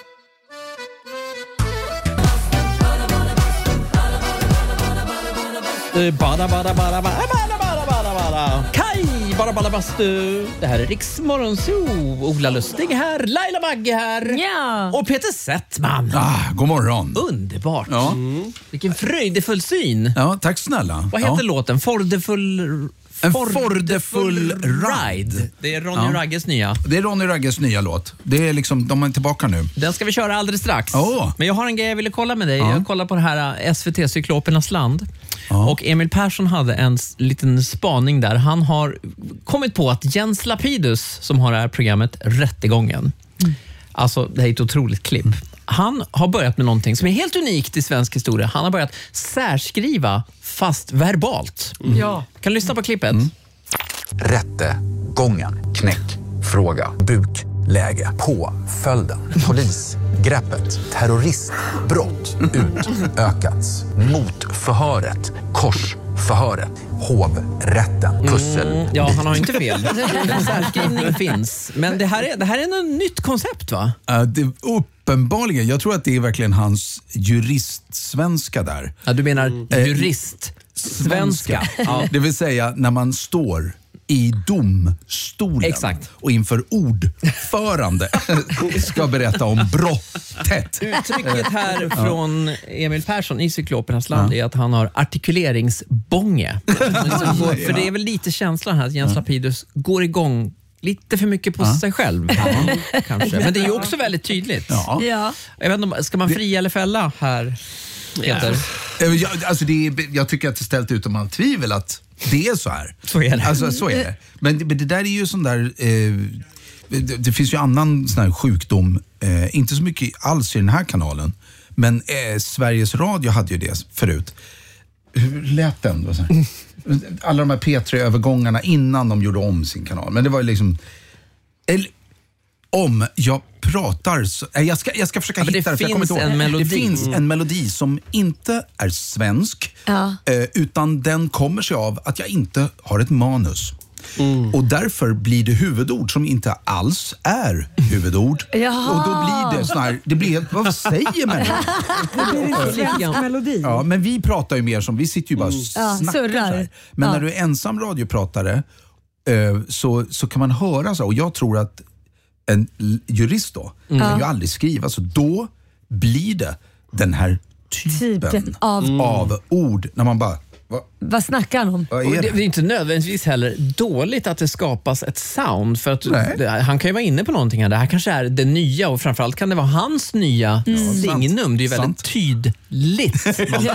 Bada, bada, bada, bada, bada, bada, bada, bada. Kai, bara bada bastu. Det här är Riksmorgon Zoo. Ola Lustig här, Laila Bagge här. Ja. Och Peter Settman. God morgon. Underbart. Ja. Vilken fröjdefull syn. Ja, tack snälla. Vad heter låten? Fordefull Ride. Det är Ronny Ragges nya. Det är Ronny Ragges nya låt. Det är liksom, de är tillbaka nu. Den ska vi köra alldeles strax. Men jag har en grej jag ville kolla med dig. Jag kollar på det här SVT Cyklopernas land. Och Emil Persson hade en liten spaning där. Han har kommit på att Jens Lapidus, som har det här programmet Rättegången. Alltså, det här är ett otroligt klipp. Han har börjat med någonting som är helt unikt i svensk historia. Han har börjat särskriva fast verbalt. Kan du lyssna på klippet? Rättegången, knäck, fråga, buk, läge, påföljden, polis, greppet, terroristbrott, utökats, motförhöret, korsförhöret, hovrätten, pussel. Ja, han har inte fel. Särskrivning finns. Men det här är något nytt koncept, va? Uppenbarligen. Jag tror att det är verkligen hans juristsvenska där. Ja, du menar juristsvenska. Ja. Det vill säga när man står i domstolen. Exakt. Och inför ordförande ska berätta om brottet. Uttrycket här från Emil Persson i Cyklopernas land är att han har artikuleringsbånge. För det är väl lite känslan här att Jens Lapidus går igång lite för mycket på sig själv. Kanske. Men det är ju också väldigt tydligt. Jag vet inte, ska man fria eller fälla här, Peter? Jag tycker att det är ställt utom all tvivel att det är så här. Så är det. Alltså, så är det. Men det där är ju sån där... det finns ju annan sån här sjukdom, inte så mycket alls i den här kanalen, men Sveriges Radio hade ju det förut. Hur lät den då? Alla de här P3-övergångarna innan de gjorde om sin kanal. Men det var ju liksom... Om jag pratar... Jag ska försöka hitta det, för jag kommer inte ihåg. Det finns en melodi som inte är svensk, utan den kommer sig av att jag inte har ett manus. Och därför blir det huvudord som inte alls är huvudord. Och då blir det sån här... Det blir, vad säger man? Det blir inte svensk melodi. Ja, men vi pratar ju mer som... Vi sitter ju bara och snackar så här. Men när du är ensam radiopratare så kan man höra så. Och jag tror att en jurist då kan ju aldrig skriva, så då blir det den här typen av ord när man bara... Vad snackar han om? Det är inte nödvändigtvis heller dåligt att det skapas ett sound, för att han kan ju vara inne på någonting här. Det här kanske är det nya, och framförallt kan det vara hans nya signum. Det är ju väldigt tydligt.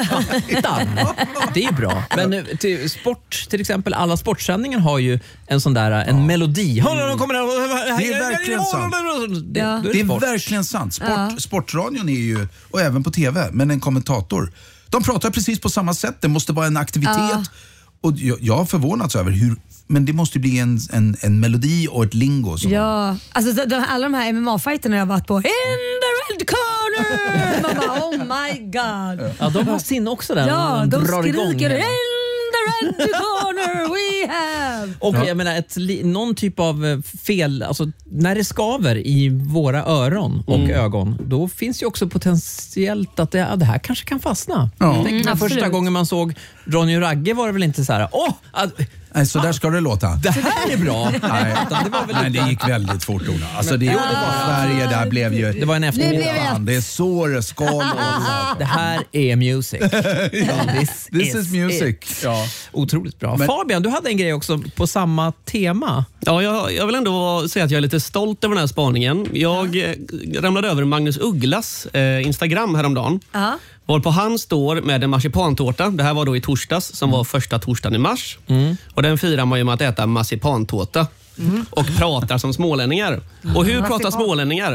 Det är bra. Men till sport till exempel, alla sportsändningar har ju en sån där en melodi. Det är verkligen sant. Det är verkligen sant. Sportradion är ju, och även på tv, men en kommentator. De pratar precis på samma sätt. Det måste vara en aktivitet. Och jag har förvånats över hur... Men det måste bli en melodi och ett lingo. Alltså alla de här MMA-fighterna jag har varit på. In the red corner! Man bara, oh my god. Ja, de har sin också där. Ja, de skriker in the red corner we have. Och jag menar, någon typ av fel, alltså när det skaver i våra öron och ögon, då finns ju också potentiellt att det här kanske kan fastna. Första gången man såg Ronny och Ragge var det väl inte så här, nej, så där ska det låta. Det här är bra. Nej, det gick väldigt fort, Ola. Alltså det var Sverige, där blev ju... Det var en eftermiddag. Det är så det ska låta. Det här är music. This is music. Ja. Otroligt bra. Fabian, du hade en grej också på samma tema. Ja, jag vill ändå säga att jag är lite stolt över den här spaningen. Jag ramlade över Magnus Ugglas Instagram häromdagen. Var på han står med en marsipantårta. Det här var då i torsdags, som var första torsdagen i mars. Och den firar man ju med att äta marsipantårta. Och pratar som smålänningar. Och hur pratar smålänningar?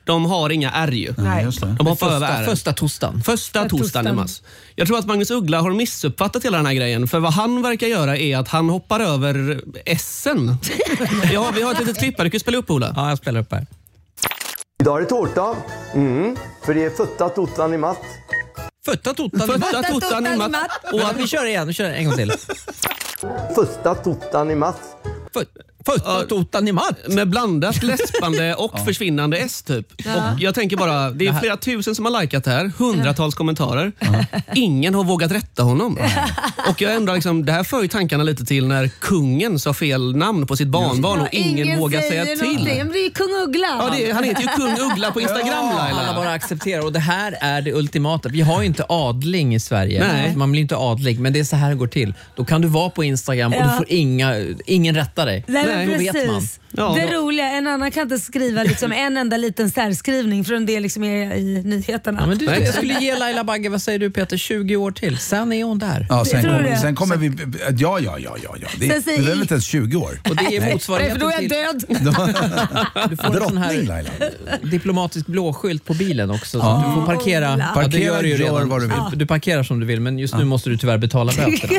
de har inga R ju. Nej, just det. De hoppar över R. Första tostan. Första tostan i mars. Jag tror att Magnus Uggla har missuppfattat hela den här grejen. För vad han verkar göra är att han hoppar över S-en. Ja, vi har ett litet klipp här. Du kan spela upp, Ola. Ja, jag spelar upp här. Idag är det torsdag. För det är första tostan i mars. Första tostan i mars. Och att vi kör igen. Vi kör en gång till. Första tostan i mars. Första tostan i mars. Med blandat läspande och försvinnande S typ. Och jag tänker bara, det är flera tusen som har likat det här. Hundratals kommentarer. Ingen har vågat rätta honom. Och jag undrar liksom, det här för ju tankarna lite till när kungen sa fel namn på sitt barnbarn och ingen vågar säga till. Men det är ju kung Uggla. Ja, han heter ju kung Uggla på Instagram. Alla bara accepterar. Och det här är det ultimata. Vi har ju inte adling i Sverige. Nej. Man blir inte adlig, men det är så här det går till. Då kan du vara på Instagram och du får ingen rätta dig. Nej, då precis. vet man. Det roliga, en annan kan inte skriva liksom en enda liten särskrivning från det liksom är i nyheterna. Ja, men jag skulle ge Laila Bagge, vad säger du Peter, 20 år till. Sen är hon där. Ja, sen kommer vi... Ja. Det är inte ens 20 år. Och det är motsvarigheten då är jag död. Du får en sån här diplomatisk blåskylt på bilen också. Så du får parkera. Vad du vill. Du parkerar som du vill, men just nu måste du tyvärr betala böterna.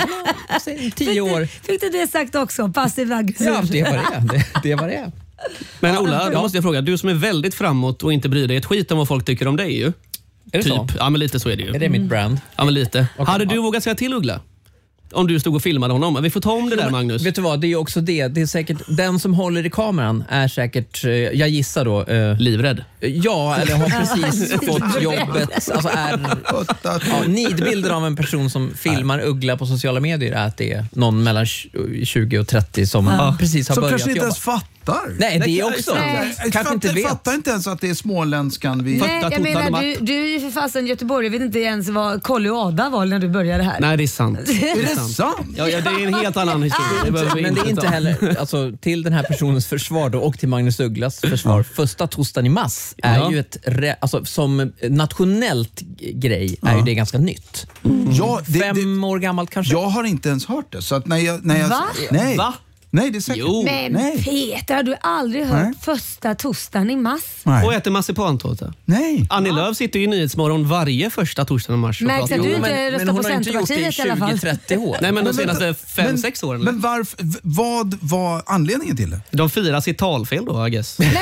10 år. Fick du det sagt också? Passiv aggressiv. Ja, det var det. Men Ola, då måste jag fråga. Du som är väldigt framåt och inte bryr dig ett skit om vad folk tycker om dig ju. Är det typ. så? Ja, men lite så är det ju. Är det mitt brand? Ja, men lite. Okay. Hade du vågat säga till Uggla? Om du stod och filmade honom. Vi får ta om det där, Magnus. Vet du vad, det är ju också det. Det är säkert, den som håller i kameran är säkert, jag gissar då... livrädd? Ja, eller har precis fått jobbet. Alltså nidbilden av en person som filmar Uggla på sociala medier är att det är någon mellan 20 och 30 som precis har börjat jobba. Som kanske inte ens fattar. Nej, det är också. Kanske inte vet. Fattar inte ens att det är småländskan vi... Nej, jag menar, du är ju för fasen Göteborg. Jag vet inte ens vad Colly och Ada var när du började här. Nej, det är sant. Är det sant? Ja, det är en helt annan historia. Men det är inte heller, alltså, till den här personens försvar då, och till Magnus Ugglas försvar, första tostan i mars är ju ett, alltså, som nationellt grej är ju det ganska nytt. Ja, 5 år gammalt kanske. Jag har inte ens hört det. Så att när jag Va? Nej. Va? Nej, det är säkert. Jo. Men Peter, har du aldrig hört första tostan i mars? Nej. Och äter marsipantårta. Nej. Annie Lööf sitter ju i Nyhetsmorgon varje första torsdag i mars. Märks att du inte röstar på Centerpartiet i alla fall. 20-30 år. Nej, men de senaste 5-6 åren. Men vad var anledningen till det? De firar sitt talfel då, I guess. Nej,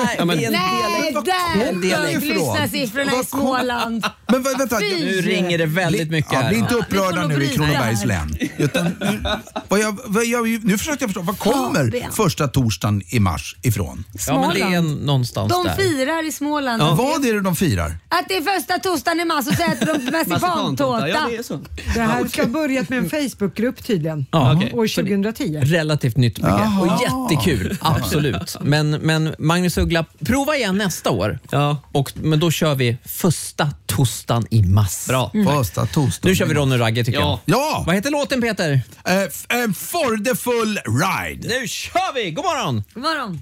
där lyssna siffrorna i Småland. Men vänta, nu ringer det väldigt mycket här. Bli inte upprörda nu i Kronobergs län. Utan, nu försöker jag förstå, var kommer första torsdagen i mars ifrån? Ja, men det är någonstans de där. firar i Småland. Ja. Vad är det de firar? Att det är första torsdagen i mars och så äter de marsipantårta. Ja, det är så. Det här ska ha börjat med en Facebookgrupp tydligen. År 2010. Relativt nytt begrepp. Och jättekul, absolut. Men Magnus Uggla, prova igen nästa år. Ja. Men då kör vi första torsdagen i mars. Bra. Första torsdagen. Nu kör vi Ronny Ragge tycker jag. Ja. Vad heter låten, Peter? For the full ride. Nu kör vi! God morgon! God morgon.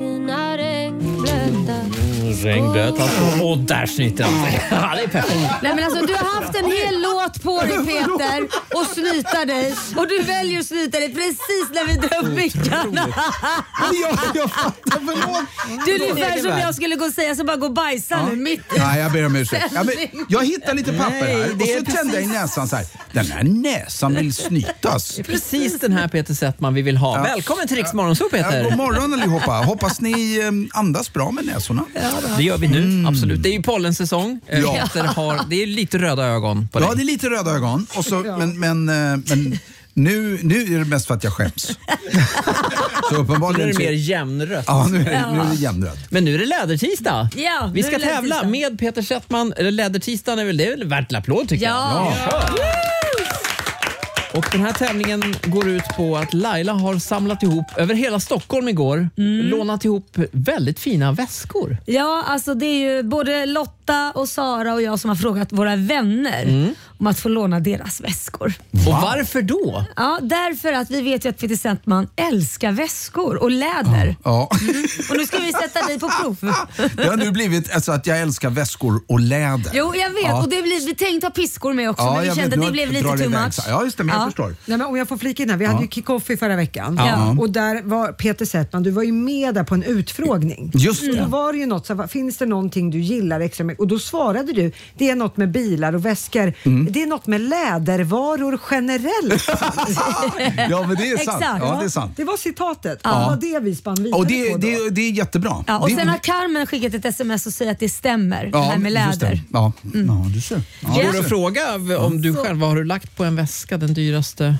Regnblöt alltså. Och där snyter han sig. Ja, det är perfekt. Nej, men alltså, du har haft en hel låt på dig, Peter, och snyta dig. Och du väljer att snyta dig precis när vi drar upp mickarna. Jag fattar, förlåt. Du är ungefär som jag skulle gå och säga så bara gå och bajsa nu mitt i. Nej, jag ber om ursäkt. Jag hittar lite papper här och så kände jag i näsan så här. Den här näsan vill snytas. Det är precis den här Peter Settman vi vill ha. Ja. Välkommen till Rix Morgonzoo, Peter. God morgon allihopa. Hoppas ni andas bra med näsorna. Det gör vi nu, absolut. Det är ju pollensäsong. Ja. Det är lite röda ögon på dig. Ja, det är lite röda ögon. Och så, men nu är det mest för att jag skäms. Så uppenbarligen nu är det mer jämnrött. Ja, nu är det jämnrött. Men nu är det lädertisdag. Ja, vi ska tävla med Peter Settman. Lädertisdagen är väl värt en applåd tycker jag. Och den här tävlingen går ut på att Laila har samlat ihop över hela Stockholm igår, lånat ihop väldigt fina väskor. Ja, alltså det är ju både Lotta Lotta och Sara och jag som har frågat våra vänner om att få låna deras väskor. Och varför då? Ja, därför att vi vet ju att Peter Settman älskar väskor och läder. Ja. Och nu ska vi sätta dig på prov. Det har nu blivit alltså, att jag älskar väskor och läder. Jo, jag vet. Och vi tänkte ha piskor med också, men vi kände att det blev lite too much. Ja, just det, men jag förstår. Nej, men om jag får flika in här, vi hade ju kick-off i förra veckan. Och där var Peter Settman, du var ju med där på en utfrågning. Just det. Då var det ju något, så finns det någonting du gillar extra mycket? Och då svarade du, det är något med bilar och väskor. Det är något med lädervaror generellt. Ja, men det är sant. Exakt. Ja, det är sant. Det var citatet. Det var det vi spann vidare Och på det är jättebra. Ja, och sen har Carmen skickat ett sms och säger att det stämmer, det här med läder. Ja, du ser. Ja. Går det att fråga om du själv, vad har du lagt på en väska, den dyraste?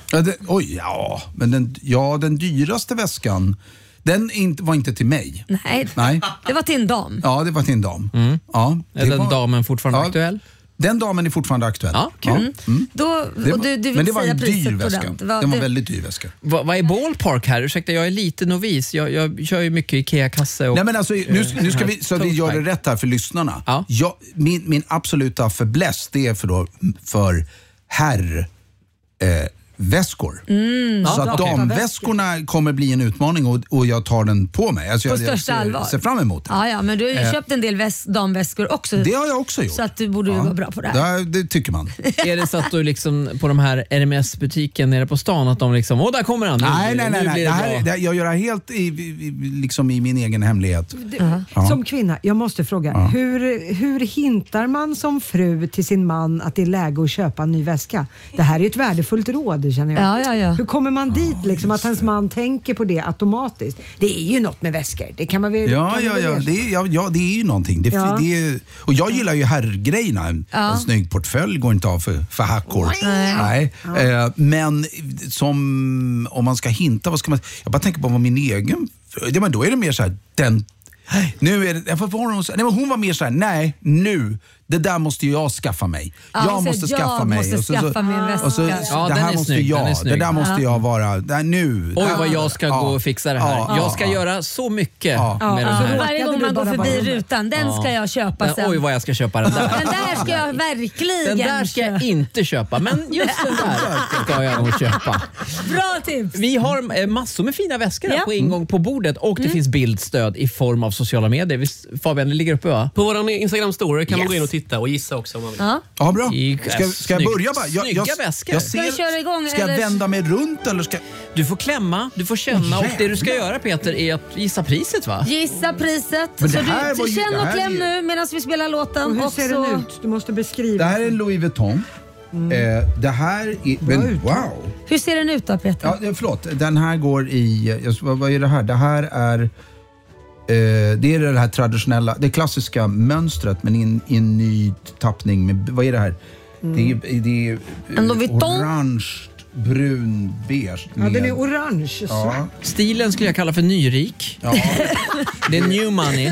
Den dyraste väskan, den var inte till mig. Nej, det var till en dam. Ja, det var till en dam. Ja, är den damen fortfarande aktuell? Den damen är fortfarande aktuell. Ja, kul. Men det var en dyr väska. Den var väldigt dyr väska. Vad är ballpark här? Ursäkta, jag är lite novis. Jag kör ju mycket Ikea-kasse. Nej, men alltså, nu ska vi, så vi gör det rätt här för lyssnarna. Ja. Min absoluta förbläss, det är för herr väskor. Så att damväskorna kommer bli en utmaning och jag tar den på mig. Alltså, på största allvar. Jag ser fram emot det. Ja, men du har ju köpt en del damväskor också. Det har jag också gjort. Så att du borde vara bra på det här. Det tycker man. Är det så att du liksom på de här RMS-butiken nere på stan att de liksom, där kommer han. Nej. Jag gör det helt liksom i min egen hemlighet. Som kvinna, jag måste fråga, hur hintar man som fru till sin man att det är läge att köpa en ny väska? Det här är ett värdefullt råd, känner jag. Ja. Hur kommer man dit liksom, att hans man tänker på det automatiskt? Det är ju något med väskor. Det kan man väl. Det är ju någonting. Och jag gillar ju herrgrejerna. En snygg portfölj går inte av för hackor. Nej. Men som om man ska hinta, vad ska man? Jag bara tänker på vad min egen. Ja, men då är det mer så här nu är det, hon var mer så här, det där måste jag skaffa mig. Jag måste skaffa mig en väska. Det här måste jag. Det där måste jag vara nu. Oj, vad jag ska gå och fixa det här. Jag ska göra så mycket med den här. Varje gång man går förbi rutan, den ska jag köpa sen. Oj, vad jag ska köpa den där. Den där ska jag verkligen. Den där ska jag inte köpa, men just den där ska jag nog köpa. Bra tips. Vi har massor med fina väskor på ingång på bordet och det finns bildstöd i form av sociala medier. Fabian, det ligger uppe, va? På vår Instagram-story kan man gå in och titta och gissa också om man vill. Ja, bra. Ska jag börja bara? Snygga väskor. Ska vi köra igång? Ska jag vända mig runt eller ska... Du får klämma, du får känna och det du ska göra, Peter, är att gissa priset, va? Gissa priset. Så du känn och kläm nu medan vi spelar låten. Och hur ser den ut? Du måste beskriva. Det här är en Louis Vuitton. Det här är... Wow! Hur ser den ut då, Peter? Ja, förlåt. Den här går i... Vad är det här? Det här är... Det är det här traditionella, det klassiska mönstret, men i en ny tappning med, vad är det här? Det är orange, brun, beige. Ja, den är orange. Ja. Stilen skulle jag kalla för nyrik. Ja. Det är new money.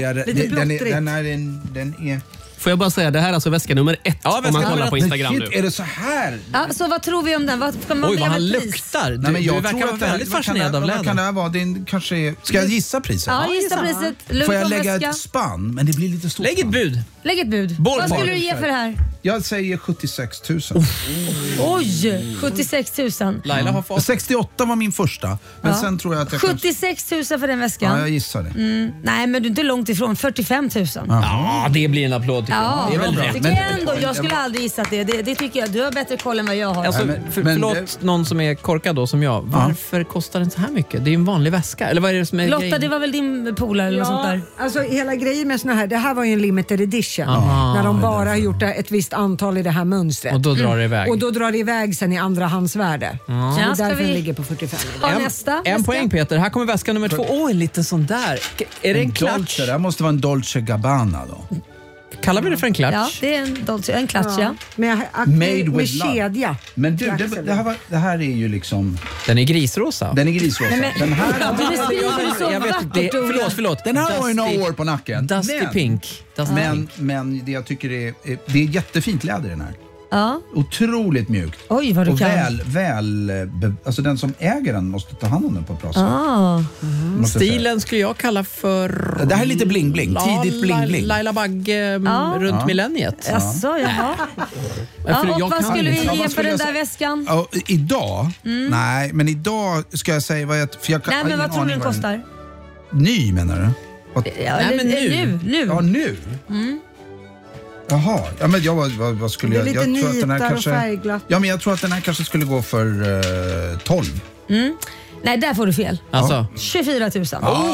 Den är Får jag bara säga, det här är alltså väska nummer 1 om man kollar på Instagram nu. Är det så här? Ja, så vad tror vi om den? Oj, vad han luktar. Du verkar vara väldigt fascinerad av läder. Vad kan det här vara? Det kanske är... Ska jag gissa priset? Ja, gissa priset. Får jag lägga ett spann? Men det blir lite stort. Lägg ett bud. Vad skulle du ge för det här? Jag säger 76 000. Oj, 76 000. Laila har fått 68 var min första. Men sen tror jag att jag 76 000 för den väskan. Ja, jag gissar det. Nej, men du är inte långt ifrån. 45 000. Ja, det blir en applåd. Ja, det är väl bra. Tycker jag ändå. Jag skulle aldrig gissat det. Det tycker jag. Du har bättre koll än vad jag har. Alltså, förlåt någon som är korkad då som jag. Varför kostar den så här mycket? Det är en vanlig väska. Eller vad är det som är Lotta, grejen? det var väl din polare eller något sånt där? Alltså hela grejen med såna här, det här var ju en limited edition. När de bara har gjort ett visst antal i det här mönstret. Och då drar det iväg. Och då drar det iväg sen i andrahandsvärde. Ja, och därför ligger på 45. En poäng, Peter. Här kommer väska nummer 2. En liten sån där. Är det en clutch? Det här måste vara en Dolce Gabbana då. Kallar vi det för en clutch? Ja, det är en clutch, ja. Med kedja. Men du, det här är ju liksom... Den är grisrosa. Den här... Jag vet, förlåt. Den här har ju några år på nacken. Dusty Pink. Men det jag tycker det är jättefint läder i den här. Otroligt mjukt. Oj, vad du och kan. alltså den som äger den måste ta hand om den på ett bra sätt. Stilen skulle jag kalla för... Det här är lite bling-bling. Tidigt bling-bling. Laila Bagge runt millenniet. Jaså, jaha. Och vad skulle vi ge för den där väskan? Idag? Nej, men idag ska jag säga vad jag... Nej, men vad tror du den kostar? Ny menar du? Nej, men nu. Ja, nu. Jaha, ja, men vad skulle jag... Det är lite jag tror att den här nitar kanske, och färgglatt. Ja, men jag tror att den här kanske skulle gå för 12. Nej, där får du fel. Alltså? 24 000.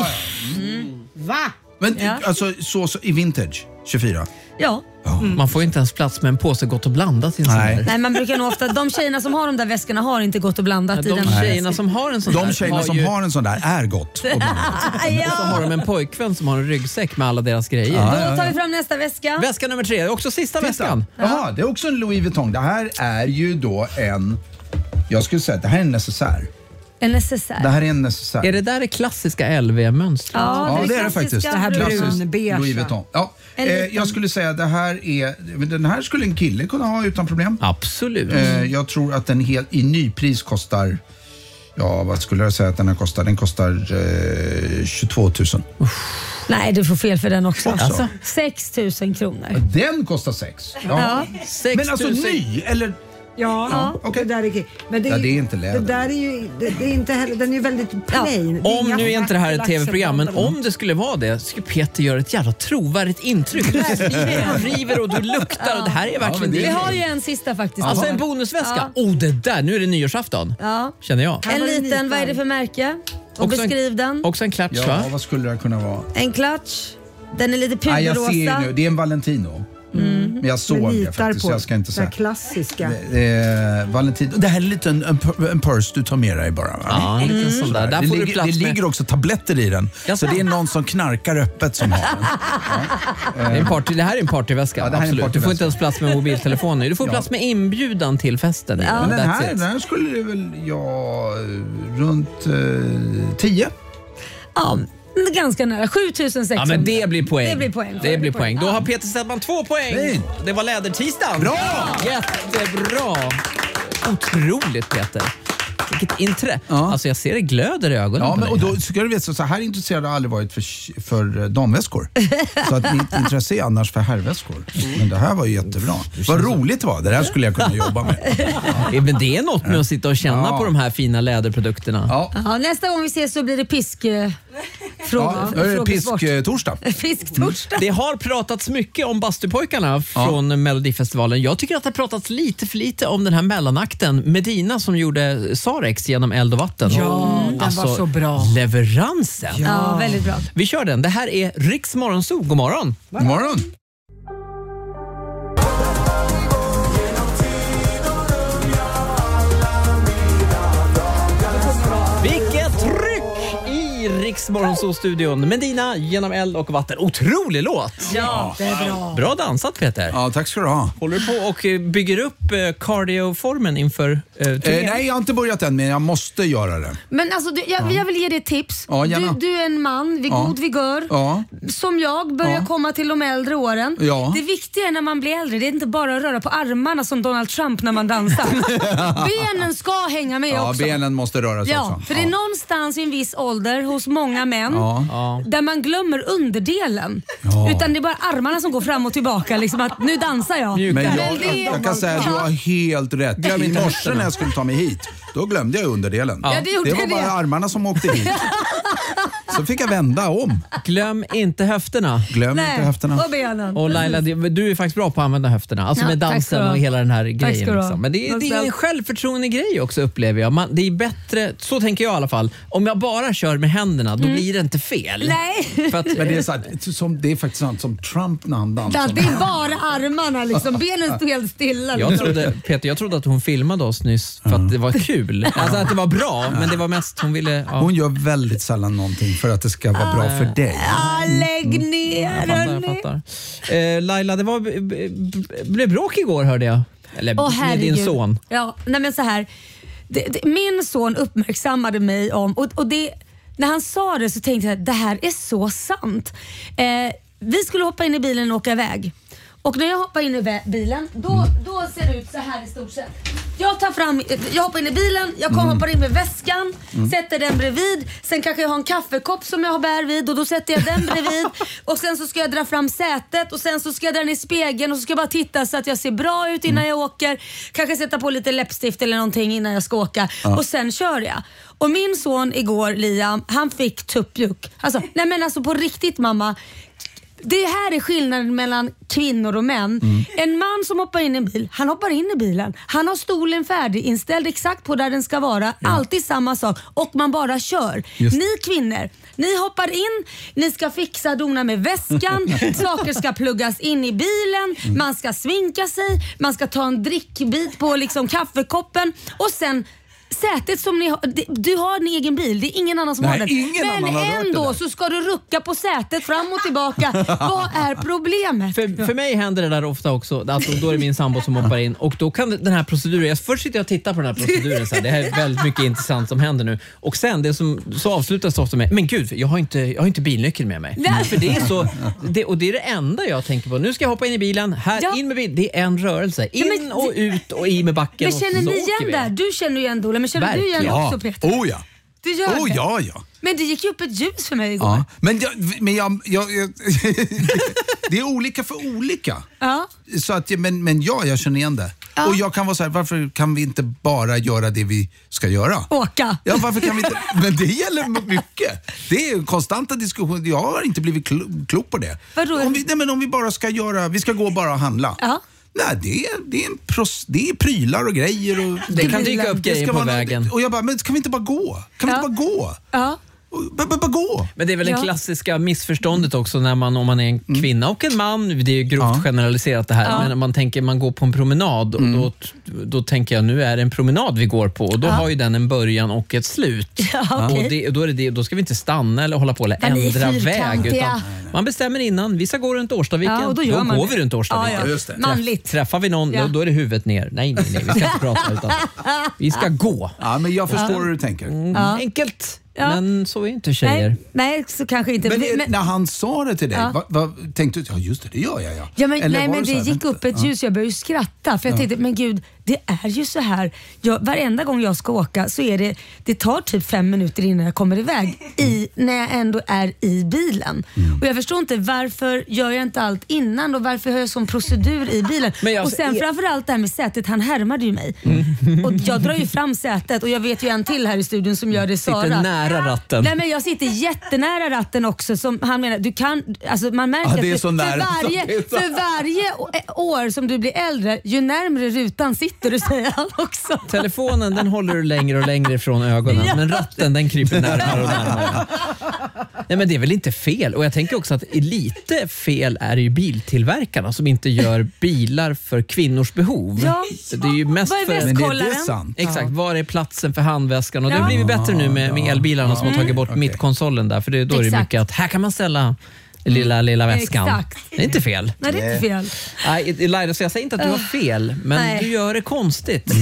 Va? Men alltså så i vintage, 24? Ja. Man får ju inte ens plats med en påse Gott och blandat i en sån där. Nej, man brukar nog ofta... De tjejerna som har de där väskorna har inte Gott och blandat i den. De tjejerna som har en sån där... De tjejerna som har en sån där är gott och blandat. Och så har de en pojkvän som har en ryggsäck med alla deras grejer. Då tar vi fram nästa väska. Väska nummer 3, också sista väskan. Jaha, det är också en Louis Vuitton. Det här är ju då en... Jag skulle säga att det här är en necessär. En necessär. Det här är en necessär. Är det där det klassiska LV-mönstret? Ja, det är det faktiskt. Det här brunbeige. Louis Vuitton. Ja. Jag skulle säga att det här är... Den här skulle en kille kunna ha utan problem. Absolut. Jag tror att den helt i nypris kostar... Ja, vad skulle jag säga att den här kostar? Den kostar 22 000. Nej, du får fel för den också. Alltså? 6 000 kronor. Den kostar 6. Ja. 6 Men alltså ny, eller... Ja, okej. Det där är... Men det är inte läder. Det där är ju... Det är inte heller... Den är ju väldigt plain. Om nu är inte det här ett tv-program, men om det skulle vara det, så skulle Peter göra ett jävla trovärdigt intryck. Du river och du luktar och det här är verkligen... Vi har ju en sista faktiskt. Alltså en bonusväska. Det där, nu är det nyårsafton. Känner jag. En liten, vad är det för märke? Och beskriv den. Också en klatsch, va? Ja, vad skulle det kunna vara? En klatsch. Den är lite puderrosa. Jag ser nu, det är en Valentino. Men jag såg det faktiskt, så jag ska inte säga. Den klassiska. Valentino. Det här är lite en purse du tar med dig bara, va? Ja, en liten sån där. Där får du plats det med. ligger också tabletter i den. Så det är någon som knarkar öppet som har den. Det här är en partyväska, absolut. Du får inte ens plats med mobiltelefonen. Du får plats med inbjudan till festen. Men den här skulle det väl, runt 10. Ja, ganska nära. 7600. Ja, men det blir poäng. Det blir poäng. Då har Peter Sedman 2 poäng. Nej. Det var lädertisdagen. Bra! Jättebra. Otroligt, Peter. Vilket intresse. Alltså jag ser det glöder i ögonen. Ja, men, och då ska du veta, så här intresserad har jag aldrig varit för damväskor. Så att mitt intresse är annars för herrväskor. Men det här var ju jättebra. Vad roligt det var. Det här skulle jag kunna jobba med. Men det är något med att sitta och känna på de här fina läderprodukterna. Ja, nästa gång vi ses så blir det pisktorsdag. Fisktorsdag. Det har pratats mycket om bastupojkarna från Melodifestivalen. Jag tycker att det har pratats lite för lite om den här mellanakten. Medina som gjorde Sarex genom eld och vatten. Ja, den var så bra. Leveransen. Ja, väldigt bra. Vi kör den. Det här är Riks Morgonzoo. God morgon. God morgon. Vilket tryck i Riks Morgonzoo-studion. Medina genom eld och vatten. Otrolig låt. Ja, det är bra. Bra dansat, Peter. Ja, tack ska du ha. Håller du på och bygger upp cardioformen inför nej, jag har inte börjat än, men jag måste göra det. Men alltså, jag vill ge dig ett tips. Ja, gärna. Du är en man vid god vigör. Som jag börjar komma till de äldre åren. Ja. Det viktiga när man blir äldre, det är inte bara att röra på armarna som Donald Trump när man dansar. Benen ska hänga med också. Ja, benen måste röra sig också. För det är någonstans i en viss ålder hos många män där man glömmer underdelen. Utan det är bara armarna som går fram och tillbaka. Liksom att nu dansar jag. Men jag kan säga att du har helt rätt. I morse när jag skulle ta mig hit, då glömde jag underdelen. Det var bara armarna som åkte hit. Så fick jag vända om. Glöm inte höfterna. Inte höfterna. Och benen. Och Laila, du är faktiskt bra på att använda höfterna. Alltså med dansen och hela den här grejen. Liksom. Men det är en självförtroende grej också, upplever jag. Det är bättre, så tänker jag i alla fall. Om jag bara kör med händerna, då blir det inte fel. Nej. För att, men det är, det är faktiskt sant som Trump när han dansar. Det är bara armarna liksom. Benen står helt stilla. Jag trodde att hon filmade oss nyss för att det var kul. Alltså att det var bra, men det var mest hon ville... Ja. Hon gör väldigt sällan någonting för att det ska vara bra för dig. Lägg ner. Jag fattar. Laila, det blev bråk igår, hörde jag. Eller med din son. Ja, nej men så här. Min son uppmärksammade mig om... Och det, när han sa det så tänkte jag att det här är så sant. Vi skulle hoppa in i bilen och åka iväg. Och när jag hoppar in i bilen, då ser det ut så här i stort sett. Jag hoppar in i bilen, jag hoppar in med väskan, sätter den bredvid. Sen kanske jag har en kaffekopp som jag bär vid och då sätter jag den bredvid. Och sen så ska jag dra fram sätet och sen så ska jag dra den i spegeln och så ska jag bara titta så att jag ser bra ut innan jag åker. Kanske sätta på lite läppstift eller någonting innan jag ska åka. Och sen kör jag. Och min son igår, Liam, han fick tuppjuck. Alltså på riktigt, mamma. Det här är skillnaden mellan kvinnor och män. En man som hoppar in i en bil, han hoppar in i bilen. Han har stolen färdig, inställd exakt på där den ska vara. Alltid samma sak. Och man bara kör. Ni kvinnor, ni hoppar in, ni ska fixa dona med väskan. Saker ska pluggas in i bilen. Man ska svinka sig. Man ska ta en drickbit på liksom kaffekoppen. Och sen sätet som ni har, du har en egen bil, det är ingen annan som har den. Men ändå så ska du rucka på sätet fram och tillbaka. Vad är problemet? För mig händer det där ofta också. Alltså, då är det min sambo som hoppar in och då kan den här proceduren, först sitter jag och tittar på den här proceduren så här, det här är väldigt mycket intressant som händer nu. Och sen det som så avslutas ofta med, men gud, jag har inte bilnyckeln med mig. För det är så, och det är det enda jag tänker på. Nu ska jag hoppa in i bilen, in med bilen, det är en rörelse. In och ut och i med backen. Men känner ni igen där? Du känner ju igen Dola. Men känner du igen också, Peter? Oh ja. Du gör det? Ja. Men det gick ju upp ett ljus för mig igår. Ja. Men det är olika för olika. Ja. Så att, men jag känner igen det. Ja. Och jag kan vara så här, varför kan vi inte bara göra det vi ska göra? Åka. Ja, varför kan vi inte? Men det gäller mycket. Det är konstanta diskussioner. Jag har inte blivit klok på det. Vadå? Om vi bara ska göra, vi ska gå bara och handla. Ja. Nej, det är prylar och grejer. Och det kan dyka upp grejer på vägen. Och jag bara, men kan vi inte bara gå? Kan vi inte bara gå? Ja. Bara gå. Men det är väl en klassiska missförståndet också när om man är en kvinna och en man, det är ju grovt generaliserat det här, men man tänker man går på en promenad och då tänker jag nu är det en promenad vi går på och då har ju den en början och ett slut. Och då ska vi inte stanna eller hålla på eller ändra väg utan man bestämmer innan, vi ska gå runt Årstaviken, och då går vi runt Årstaviken. Just det. Manligt. Träffar vi någon, då är det huvudet ner. Nej, vi ska inte prata utan vi ska gå. Ja, men jag förstår hur du tänker. Enkelt. Ja. Men så är inte tjejer. Nej, så kanske inte. Men när han sa det till dig, vad tänkte du? Ja, just det gör jag. Ja, men det gick upp ett ljus, jag började skratta. För jag tänkte, men gud, det är ju så här. Varenda gång jag ska åka så är det tar typ 5 minuter innan jag kommer iväg. När jag ändå är i bilen. Och jag förstår inte, varför gör jag inte allt innan? Och varför har jag sån procedur i bilen? Och sen framförallt det här med sätet, han härmade ju mig. Och jag drar ju fram sätet och jag vet ju en till här i studion som gör det, Sara. Sitter nära ratten. Nej, men jag sitter jättenära ratten också. Som han menar, du kan, alltså man märker det är att för varje år som du blir äldre, ju närmare rutan sitter du, säger han också. Telefonen, den håller du längre och längre från ögonen. Men ratten, den kryper närmare och närmare. Nej, men det är väl inte fel. Och jag tänker också att lite fel är ju biltillverkarna som inte gör bilar för kvinnors behov. Ja. Det är ju mest för... Men det är sant. Exakt, var är platsen för handväskan? Och det har blivit bättre nu med elbilarna som har tagit bort mittkonsolen där. För då är det mycket att här kan man ställa lilla väskan. Exakt. Det är inte fel. Nej, det är inte fel. Nej, Laila, så jag säger inte att du har fel, men du gör det konstigt.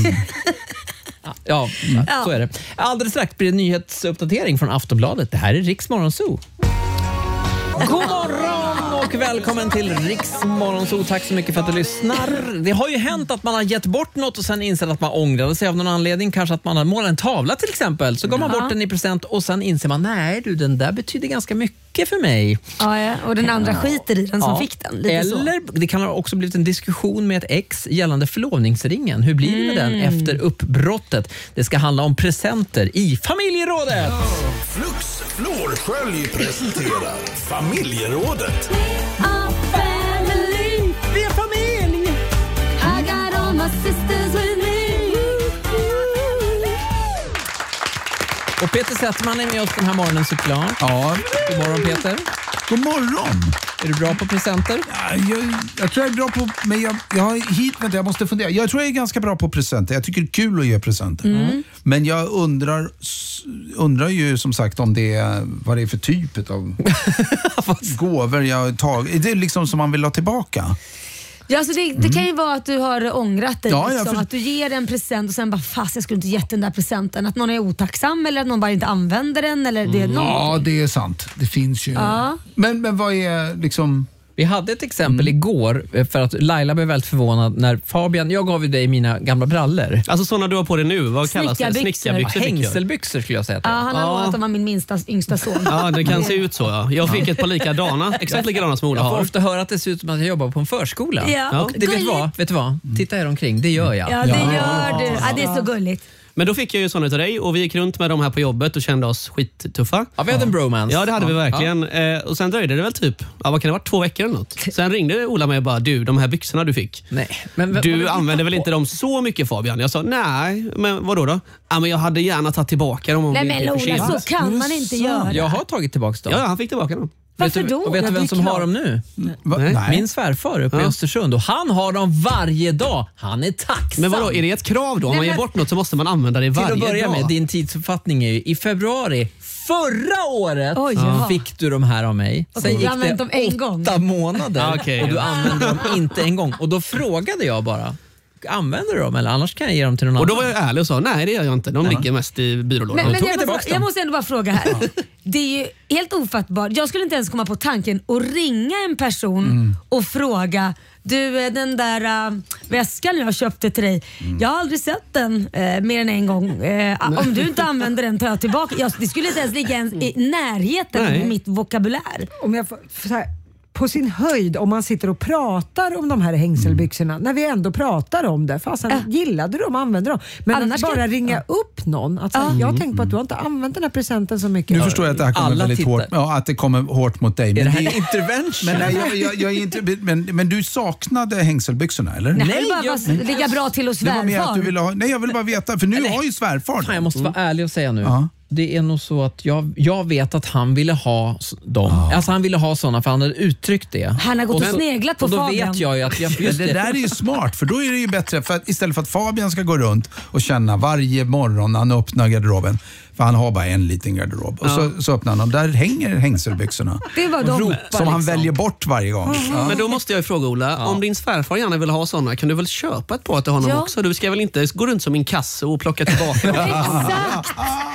Ja, så är det. Alldeles strax blir det en nyhetsuppdatering från Aftonbladet. Det här är Riks Morgonzoo. God morgon och välkommen till Riks Morgonzoo. Tack så mycket för att du lyssnar. Det har ju hänt att man har gett bort något och sen insett att man ångrade sig av någon anledning. Kanske att man har målat en tavla till exempel. Så går man bort den i present och sen inser man, nej du, den där betyder ganska mycket för mig. Ja, och den andra skiter i den som fick den. Lite eller så. Det kan ha också blivit en diskussion med ett ex gällande förlovningsringen. Hur blir det med den efter uppbrottet? Det ska handla om presenter i familjerådet. Flux Flårskölj presenterar familjerådet. Vi är familj! I got all my sisters with me. Och Peter Settman är med oss den här morgonen såklart. Ja. God morgon Peter. God morgon. Är du bra på presenter? Ja, jag tror jag är bra på, men jag måste fundera. Jag tror jag är ganska bra på presenter. Jag tycker det är kul att ge presenter. Men jag undrar ju som sagt om det är, vad det är för typ av gåvor jag har tagit. Det är liksom som man vill ha tillbaka. Ja, alltså det kan ju vara att du har ångrat dig. Att du ger en present och sen bara, fast jag skulle inte gett den där presenten. Att någon är otacksam eller att någon bara inte använder den. Eller det är ja, det är sant. Det finns ju. Ja. Men vad är liksom... Vi hade ett exempel igår för att Laila blev väldigt förvånad när Fabian, jag gav ju dig mina gamla brallor. Alltså sådana du har på dig nu, vad kallas det? Snickarbyxor. Hängselbyxor skulle jag säga. Han har lånat av min yngsta son. Ja, det kan se ut så. Ja. Jag fick ett par likadana, exakt likadana som Ola har. Jag får ofta höra att det ser ut som att jag jobbar på en förskola. Ja. Och det vet du vad? Titta här omkring, det gör jag. Ja, det gör du. Ja, det är så gulligt. Men då fick jag ju såna utav dig och vi gick runt med dem här på jobbet och kände oss skittuffa. Ja, vi hade en bromance. Ja, det hade vi verkligen. Och sen dröjde det väl typ, vad kan det vara, 2 veckor eller något. Sen ringde Ola mig och bara, de här byxorna du fick. Nej. Du använde väl inte dem så mycket, Fabian? Jag sa, nej, men vadå då? Ja, men jag hade gärna tagit tillbaka dem om nej, det men är för Ola, så kan man inte göra. Jag har tagit tillbaka dem. Ja, han fick tillbaka dem. Varför då? Och vet du vem som har dem nu? Min svärfar uppe i Östersund. Och han har dem varje dag. Han är tacksam. Men vadå, är det ett krav då? Om man ger bort något så måste man använda det varje dag. Till att börja med, din tidsuppfattning är ju i februari förra året fick du de här av mig. Sen gick det 8 månader och du använde dem inte en gång. Och då frågade jag bara, använder du dem eller annars kan jag ge dem till någon annan? Och då var jag ärlig och sa, nej det gör jag inte. De ligger mest i byrålådan. Men jag måste ändå bara fråga här. Det är ju helt ofattbart. Jag skulle inte ens komma på tanken att ringa en person och fråga, du, den där väskan jag köpte till dig, jag har aldrig sett den mer än en gång. Om du inte använder den tar jag tillbaka. Det skulle inte ens ligga i närheten av mitt vokabulär. Om jag får, på sin höjd, om man sitter och pratar om de här hängselbyxorna, när vi ändå pratar om det, gillade du dem, använder dem. Men annars bara ringa upp någon. Alltså, jag har tänkt på att du har inte använt den här presenten så mycket. Nu förstår jag att det här kommer väldigt hårt. Ja, att det kommer hårt mot dig. Men är det här intervention? Men du saknade hängselbyxorna, eller? Nej, jag ligga bra till hos svärfar. Nej, jag vill bara veta, för nu har ju svärfar. Jag måste vara ärlig och säga nu. Det är nog så att jag vet att han ville ha dem. Alltså han ville ha såna för han hade uttryckt det. Han har gått och sneglat på Fabian. Och då vet jag ju att det där är ju smart, för då är det ju bättre för att istället för att Fabian ska gå runt och känna varje morgon när han öppnar garderoben, för han har bara en liten garderob. Och så öppnar han och där hänger hängselbyxorna. Det var de. Som han väljer bort varje gång. Men då måste jag fråga Ola, om din svärfar gärna vill ha såna, kan du väl köpa ett par till honom också? Du ska väl inte gå runt som en kasse och plocka tillbaka dem? Exakt!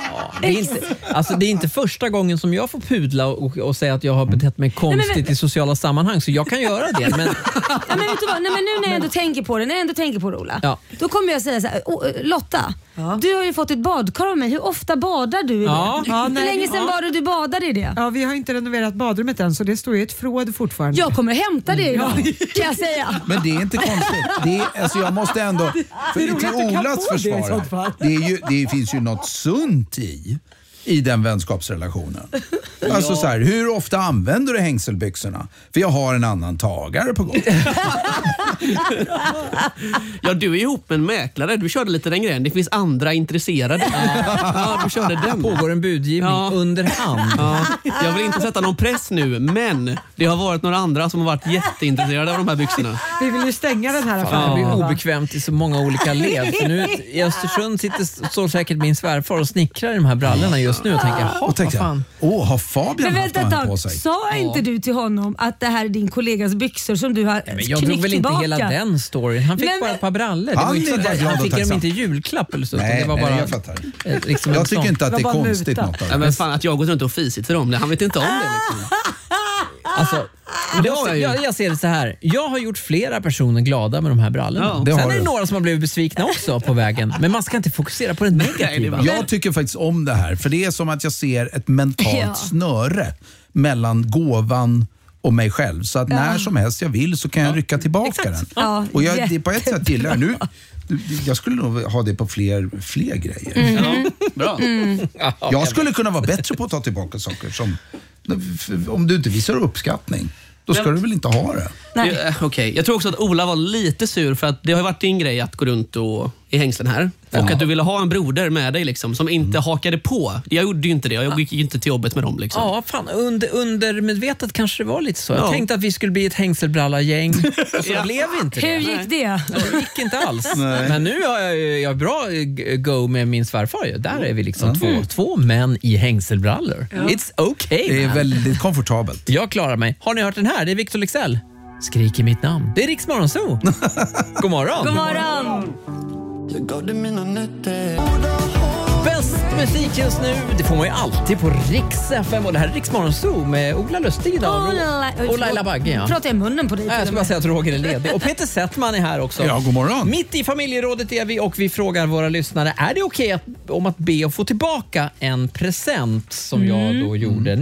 Det är inte första gången som jag får pudla och säga att jag har betett mig konstigt i sociala sammanhang, så jag kan göra det. Men... men vet du vad? Nu när jag ändå tänker på det, Ola, då kommer jag säga så här, Lotta, du har ju fått ett badkar av mig. Hur ofta badar du i det? Hur länge sedan var du badade i det? Ja, vi har inte renoverat badrummet än, så det står ju ett förråd fortfarande. Jag kommer hämta det idag, kan jag säga. Men det är inte konstigt. Jag måste ändå... Till Olas försvar, det finns ju något sunt i den vänskapsrelationen. Alltså så här, hur ofta använder du hängselbyxorna? För jag har en annan tagare på gång. Ja, du är ihop med en mäklare. Du körde lite den grejen. Det finns andra intresserade. Ja, du körde den. Pågår en budgivning under hand. Ja. Jag vill inte sätta någon press nu, men det har varit några andra som har varit jätteintresserade av de här byxorna. Vi vill ju stänga den här affären. Det blir obekvämt i så många olika led. För nu i Östersund står säkert min svärfar och snickrar i de här brallorna just nu och tänker, vad fan. Har Fabian haft den här på sig? Sa inte du till honom att det här är din kollegas byxor som du har knyckt tillbaka? Jag drog väl inte hela den storyn. Han fick bara ett par brallor. Det var inte så att han fick dem inte i julklapp eller så. Nej, det var bara, jag fattar. Jag tycker inte att det är konstigt något av det. Men fan, att jag har gått runt och fisit för dem. Han vet inte om det liksom. Alltså, jag ser det så här. Jag har gjort flera personer glada med de här brallorna. Sen är det några som har blivit besvikna också på vägen. Men man ska inte fokusera på det negativa. Jag tycker faktiskt om det här. För det är som att jag ser ett mentalt snöre mellan gåvan och mig själv. Så att när som helst jag vill så kan jag rycka tillbaka den. Och det på ett sätt gillar jag. Nu, jag skulle nog ha det på fler grejer. Bra. Jag skulle kunna vara bättre på att ta tillbaka saker som... Om du inte visar uppskattning, då ska du väl inte ha det? Okej. Jag tror också att Ola var lite sur för att det har varit din grej att gå runt i hängslen här. Och att du ville ha en broder med dig liksom, som inte hakade på. Jag gjorde ju inte det. Jag gick ju inte till jobbet med dem. Liksom. Ja, fan. Undermedvetet kanske det var lite så. Jag tänkte att vi skulle bli ett hängselbralla-gäng. Och så blev vi inte det. Hur gick det? Det gick inte alls. Men nu har jag bra go med min svärfar. Där är vi liksom två män i hängselbrallor. It's okay. Det är väldigt komfortabelt. Jag klarar mig. Har ni hört den här? Det är Victor Leksell. Skriker mitt namn. Det är Rix Morgonzoo. God morgon. God morgon. Ben bäst musik just nu, det får man ju alltid på Rix FM. Och det här är Rix Morgon Zoo med Ola Lustig idag. Och Laila Bagge. Ja. Pratar jag i munnen på dig? Jag ska bara säga att Roger är ledig. Och Peter Settman är här också. Ja, god morgon. Mitt i familjerådet är vi och vi frågar våra lyssnare, är det okej om att be och få tillbaka en present som jag då gjorde?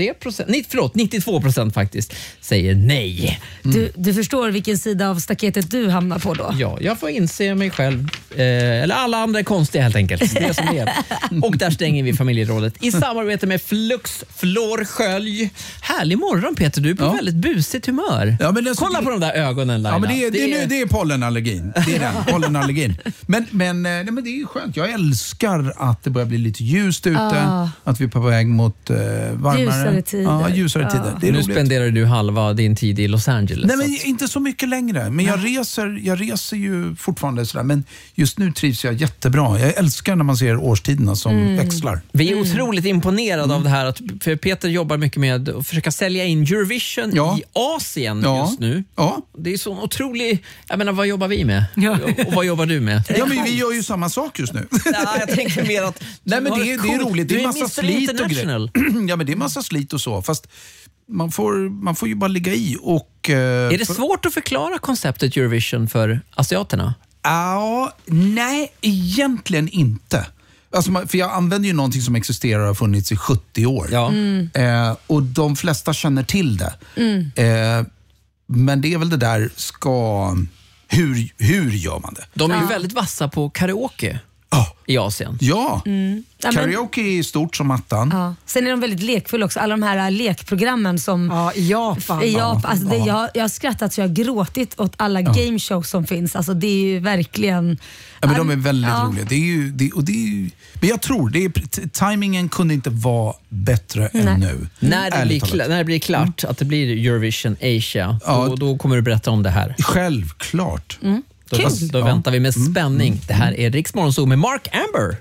92% faktiskt säger nej. Du förstår vilken sida av staketet du hamnar på då? Ja, jag får inse mig själv. Eller alla andra är konstiga helt enkelt. Det är som det är. Och där stänger vi familjerådet i samarbete med Flux Flårskölj. Härlig morgon Peter, du är på väldigt busigt humör. Ja, men kolla på de där ögonen Laila. Ja, men det är pollenallergin. Det är den, pollenallergin. Men det är ju skönt. Jag älskar att det börjar bli lite ljust ute. Att vi är på väg mot varmare. Ljusare tider. Ja, ljusare tider. Det är nu roligt. spenderar du halva din tid i Los Angeles. Nej, men inte så mycket längre. Men jag reser ju fortfarande sådär. Men just nu trivs jag jättebra. Jag älskar när man ser årstiderna som växlar. Vi är otroligt imponerade av det här. För Peter jobbar mycket med att försöka sälja in Eurovision i Asien just nu. Ja. Det är så otroligt... Jag menar, vad jobbar vi med? Och vad jobbar du med? Ja, men vi gör ju samma sak just nu. Ja, jag tänker mer att... Nej, men det är roligt. Det är massa slit och grejer. Ja, men det är massa slit och så. Fast man får ju bara ligga i. Och, är det svårt att förklara konceptet Eurovision för asiaterna? Ja, nej, egentligen inte. Alltså, för jag använder ju någonting som existerar och har funnits i 70 år. Ja. Och de flesta känner till det. Men det är väl det där hur gör man det? De är ju väldigt vassa på karaoke i Asien. Ja, karaoke är stort som attan. Ja. Sen är de väldigt lekfulla också. Alla de här lekprogrammen som... i Japan. Alltså jag har skrattat så jag har gråtit åt alla gameshows som finns. Alltså det är ju verkligen... Ja, men de är väldigt roliga. Men jag tror timingen kunde inte vara bättre än nu. När det blir klart att det blir Eurovision Asia, då kommer du berätta om det här. Självklart. Då väntar vi med spänning. Det här är Rix Morgon Zoo med Mark Amber.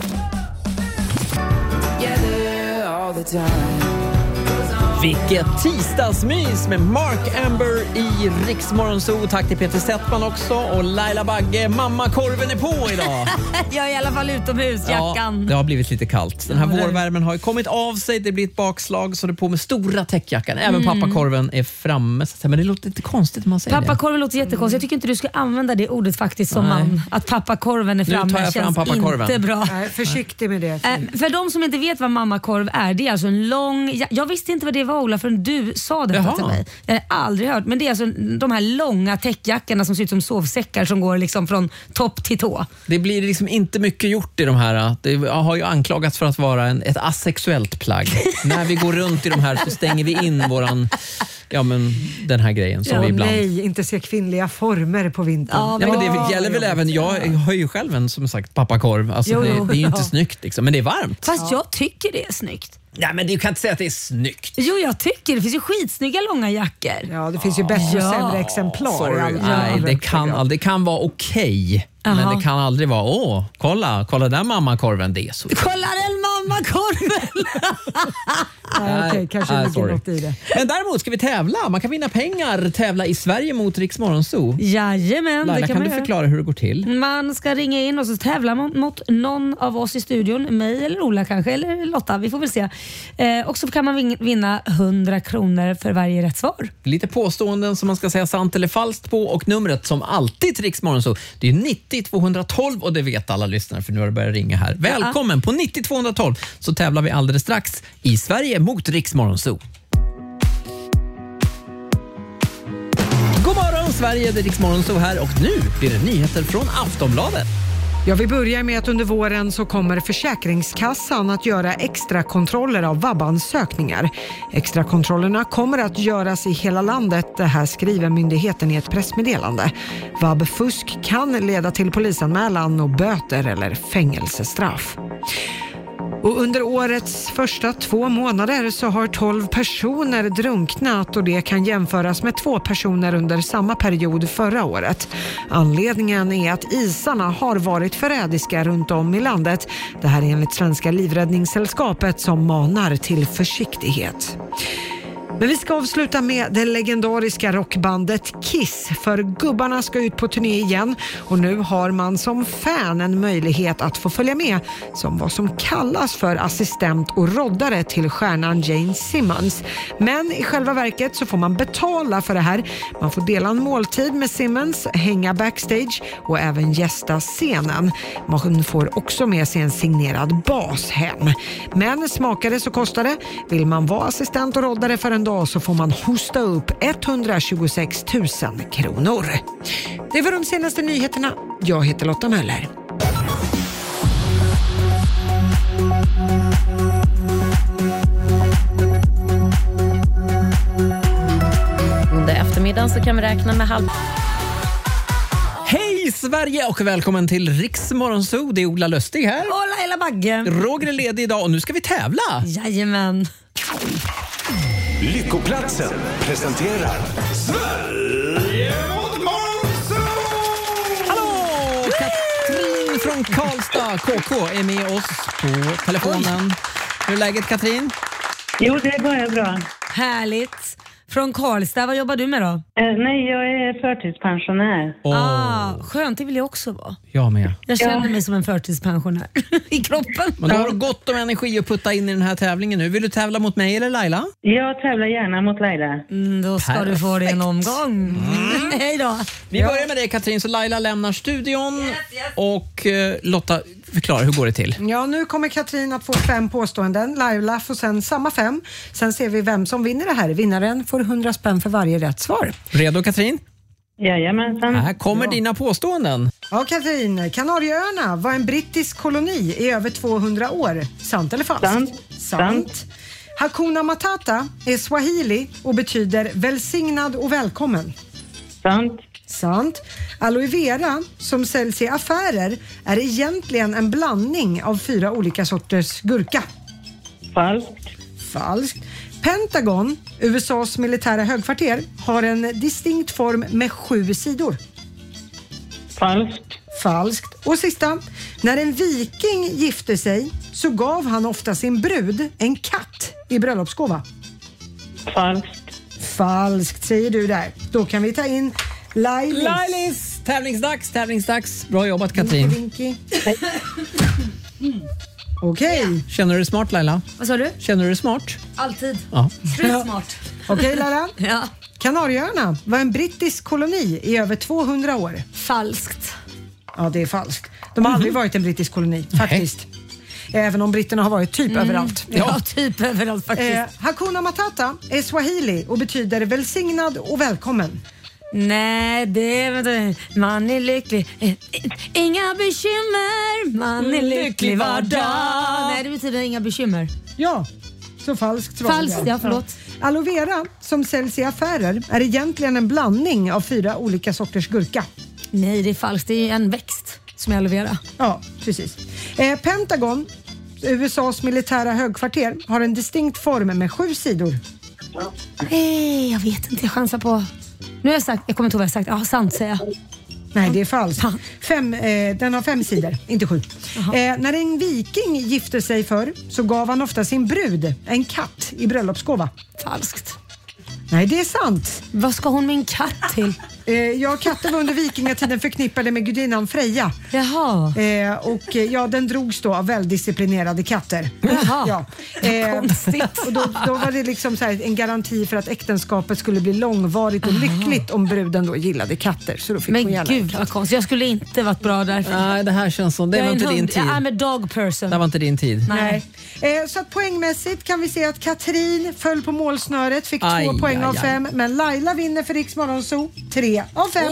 Vilket tisdagsmys med Mark Amber i Rix Morgon Zoo. Tack till Peter Settman också och Laila Bagge. Mammakorven är på idag. Jag är i alla fall utomhus, jackan. Ja, det har blivit lite kallt. Den här vårvärmen har ju kommit av sig. Det blir ett bakslag så det är på med stora täckjackan. Även pappakorven är framme. Men det låter lite konstigt när man säger pappakorven låter jättekonstigt. Jag tycker inte du ska använda det ordet faktiskt som man. Att pappakorven är framme. Nu tar jag fram pappakorven. Inte bra. Nej, försiktig med det. För de som inte vet vad mammakorv är, det är alltså en lång... Jag visste inte vad det var, Ola, förrän du sa detta till mig. Jag har aldrig hört. Men det är alltså de här långa täckjackorna som ser ut som sovsäckar som går liksom från topp till tå. Det blir liksom inte mycket gjort i de här. Det har ju anklagats för att vara ett asexuellt plagg. När vi går runt i de här så stänger vi in den här grejen som vi ibland... Nej, inte se kvinnliga former på vintern. Men det gäller väl även, jag har ju själv en som sagt pappakorv. Alltså det är ju inte snyggt liksom, men det är varmt. Fast jag tycker det är snyggt. Nej, men du kan inte säga att det är snyggt. Jo, jag tycker. Det finns ju skitsnygga långa jackor. Ja, det finns ju bättre och sämre exemplar. Nej, det kan vara okej. Men det kan aldrig vara, kolla den mammakorven, det är så. Kolla den mammakorven! Okej, kanske ligger något i det. Men däremot ska vi tävla. Man kan vinna pengar, tävla i Sverige mot Rix Morgon Zoo. Jajamän, Laila, kan du förklara hur det går till? Man ska ringa in och så tävla mot någon av oss i studion. Mig eller Ola kanske, eller Lotta. Vi får väl se. Och så kan man vinna 100 kronor för varje rätt svar. Lite påståenden som man ska säga sant eller falskt på. Och numret som alltid till Rix Morgon Zoo, det är 90 212 och det vet alla lyssnare för nu har det börjat ringa här. Välkommen på 90 212 så tävlar vi alldeles strax i Sverige mot Rix Morgon Zoo. God morgon Sverige, det är Rix Morgon Zoo här och nu blir det nyheter från Aftonbladet. Ja, vi börjar med att under våren så kommer Försäkringskassan att göra extra kontroller av vab-ansökningar. Extra kontrollerna kommer att göras i hela landet, det här skriver myndigheten i ett pressmeddelande. Vab-fusk kan leda till polisanmälan och böter eller fängelsestraff. Och under årets första 2 månader så har 12 personer drunknat och det kan jämföras med 2 personer under samma period förra året. Anledningen är att isarna har varit förrädiska runt om i landet. Det här är enligt Svenska livräddningssällskapet som manar till försiktighet. Men vi ska avsluta med det legendariska rockbandet Kiss, för gubbarna ska ut på turné igen och nu har man som fan en möjlighet att få följa med som vad som kallas för assistent och roddare till stjärnan Gene Simmons. Men i själva verket så får man betala för det här. Man får dela en måltid med Simmons, hänga backstage och även gästa scenen. Man får också med sig en signerad bas hem. Men smakar det så kostar det. Vill man vara assistent och roddare för en dag så får man hosta upp 126 000 kronor. Det var de senaste nyheterna. Jag heter Lotta Möller. Under eftermiddagen så kan vi räkna med halv... Hej Sverige och välkommen till Riks Morgonzoo. Det är Ola Lustig här. Hola hela baggen. Roger är ledig idag och nu ska vi tävla. Jajamän. Lyckoplatsen presenterar Sverige mot Morgonzoo! Hallå! Katrin från Karlstad, KK, är med oss på telefonen. Hur är läget, Katrin? Jo, det är bara bra. Härligt. Från Karlstad, vad jobbar du med då? Nej, jag är förtidspensionär. Skönt, det vill jag också vara. Jag med. Jag känner mig som en förtidspensionär i kroppen. Men du har gott om energi att putta in i den här tävlingen nu. Vill du tävla mot mig eller Laila? Jag tävlar gärna mot Laila. Då ska Perfekt. du få det en omgång. Hej då. Vi börjar med dig, Katrin, så Laila lämnar studion. Yes. Och Lotta, förklara, hur går det till? Ja, nu kommer Katrin att få 5 påståenden. Laila får sen samma 5. Sen ser vi vem som vinner det här. Vinnaren får 100 spänn för varje rätt svar. Redo, Katrin? Jajamensan. Här kommer dina påståenden. Ja, Katrin. Kanarieöarna var en brittisk koloni i över 200 år. Sant eller falskt? Sant. Hakuna Matata är swahili och betyder välsignad och välkommen. Sant. Aloe vera som säljs i affärer är egentligen en blandning av 4 olika sorters gurka. Falskt. Pentagon, USAs militära högkvarter, har en distinkt form med 7 sidor. Falskt. Och sista, när en viking gifte sig så gav han ofta sin brud en katt i bröllopsgåva. Falskt säger du där. Då kan vi ta in Lailis. Tävlingsdags. Bra jobbat, Katrin. Vinky. Okej. Känner du dig smart, Laila? Vad sa du? Känner du dig smart? Alltid. Ja. Smart. Okej, Laila. Ja. Kanarieöarna var en brittisk koloni i över 200 år. Falskt. Ja, det är falskt. De har aldrig varit en brittisk koloni, faktiskt. Även om britterna har varit typ överallt. Ja, typ överallt faktiskt. Hakuna Matata är swahili och betyder välsignad och välkommen. Nej, det är... Man är lycklig. Inga bekymmer. Man är lycklig var dag. Nej, det betyder inga bekymmer. Ja, så falskt svar. Falskt, ja, förlåt. Aloe vera som säljs i affärer är egentligen en blandning av 4 olika sorters gurka. Nej, det är falskt. Det är en växt som är aloe vera. Ja, precis. Pentagon, USAs militära högkvarter, har en distinkt form med 7 sidor. Jag vet inte, jag chansar på... Nu har jag sagt, jag kommer inte ihåg vad jag sagt. Ja, sant säger jag. Nej, det är falskt. Den har 5 sidor, inte 7. När en viking gifte sig för så gav han ofta sin brud en katt i bröllopsgåva. Falskt. Nej, det är sant. Vad ska hon med en katt till? Ja, katten var under vikingatiden förknippade med gudinnan Freja. Jaha. Och den drogs då av väldisciplinerade katter. Jaha. Ja. Konstigt. Och då var det liksom så här en garanti för att äktenskapet skulle bli långvarigt och lyckligt om bruden då gillade katter. Så då fick hon gärna gud vad konstigt. Jag skulle inte varit bra därför. Nej, det här känns som... Det var inte din tid. I'm a dog person. Det var inte din tid. Nej. Så att poängmässigt kan vi se att Katrin föll på målsnöret, fick 2 poäng av 5. Men Laila vinner för Riks Morgonzoo 3 av 5.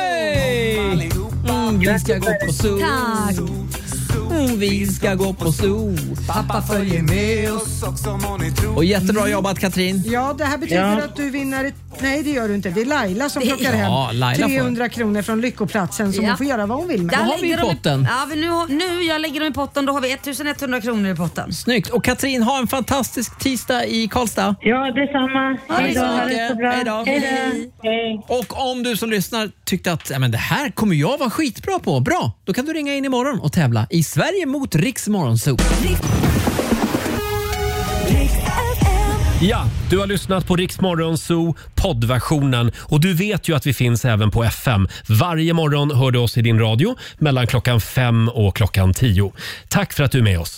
Vi ska gå på zoo. Tack. Vi ska gå på zoo. Pappa följer med oss också, må ni tro. Och jättebra jobbat, Katrin. Ja, det här betyder att du vinner... Nej, det gör du inte. Det är Laila som plockar hem 300 kronor från Lyckoplatsen som hon får göra vad hon vill med. Vad har vi i potten? Nu jag lägger dem i potten. Då har vi 1100 kronor i potten. Snyggt. Och Katrin, ha en fantastisk tisdag i Karlstad. Ja, detsamma. Hej då. Hej då. Hej. Och om du som lyssnar tyckte att det här kommer jag vara skitbra på. Bra, då kan du ringa in imorgon och tävla i Sverige mot Riks Morgonzoo. Ja, du har lyssnat på Rix Morgon Zoo poddversionen och du vet ju att vi finns även på FM. Varje morgon hör du oss i din radio mellan klockan 5 och klockan 10. Tack för att du är med oss.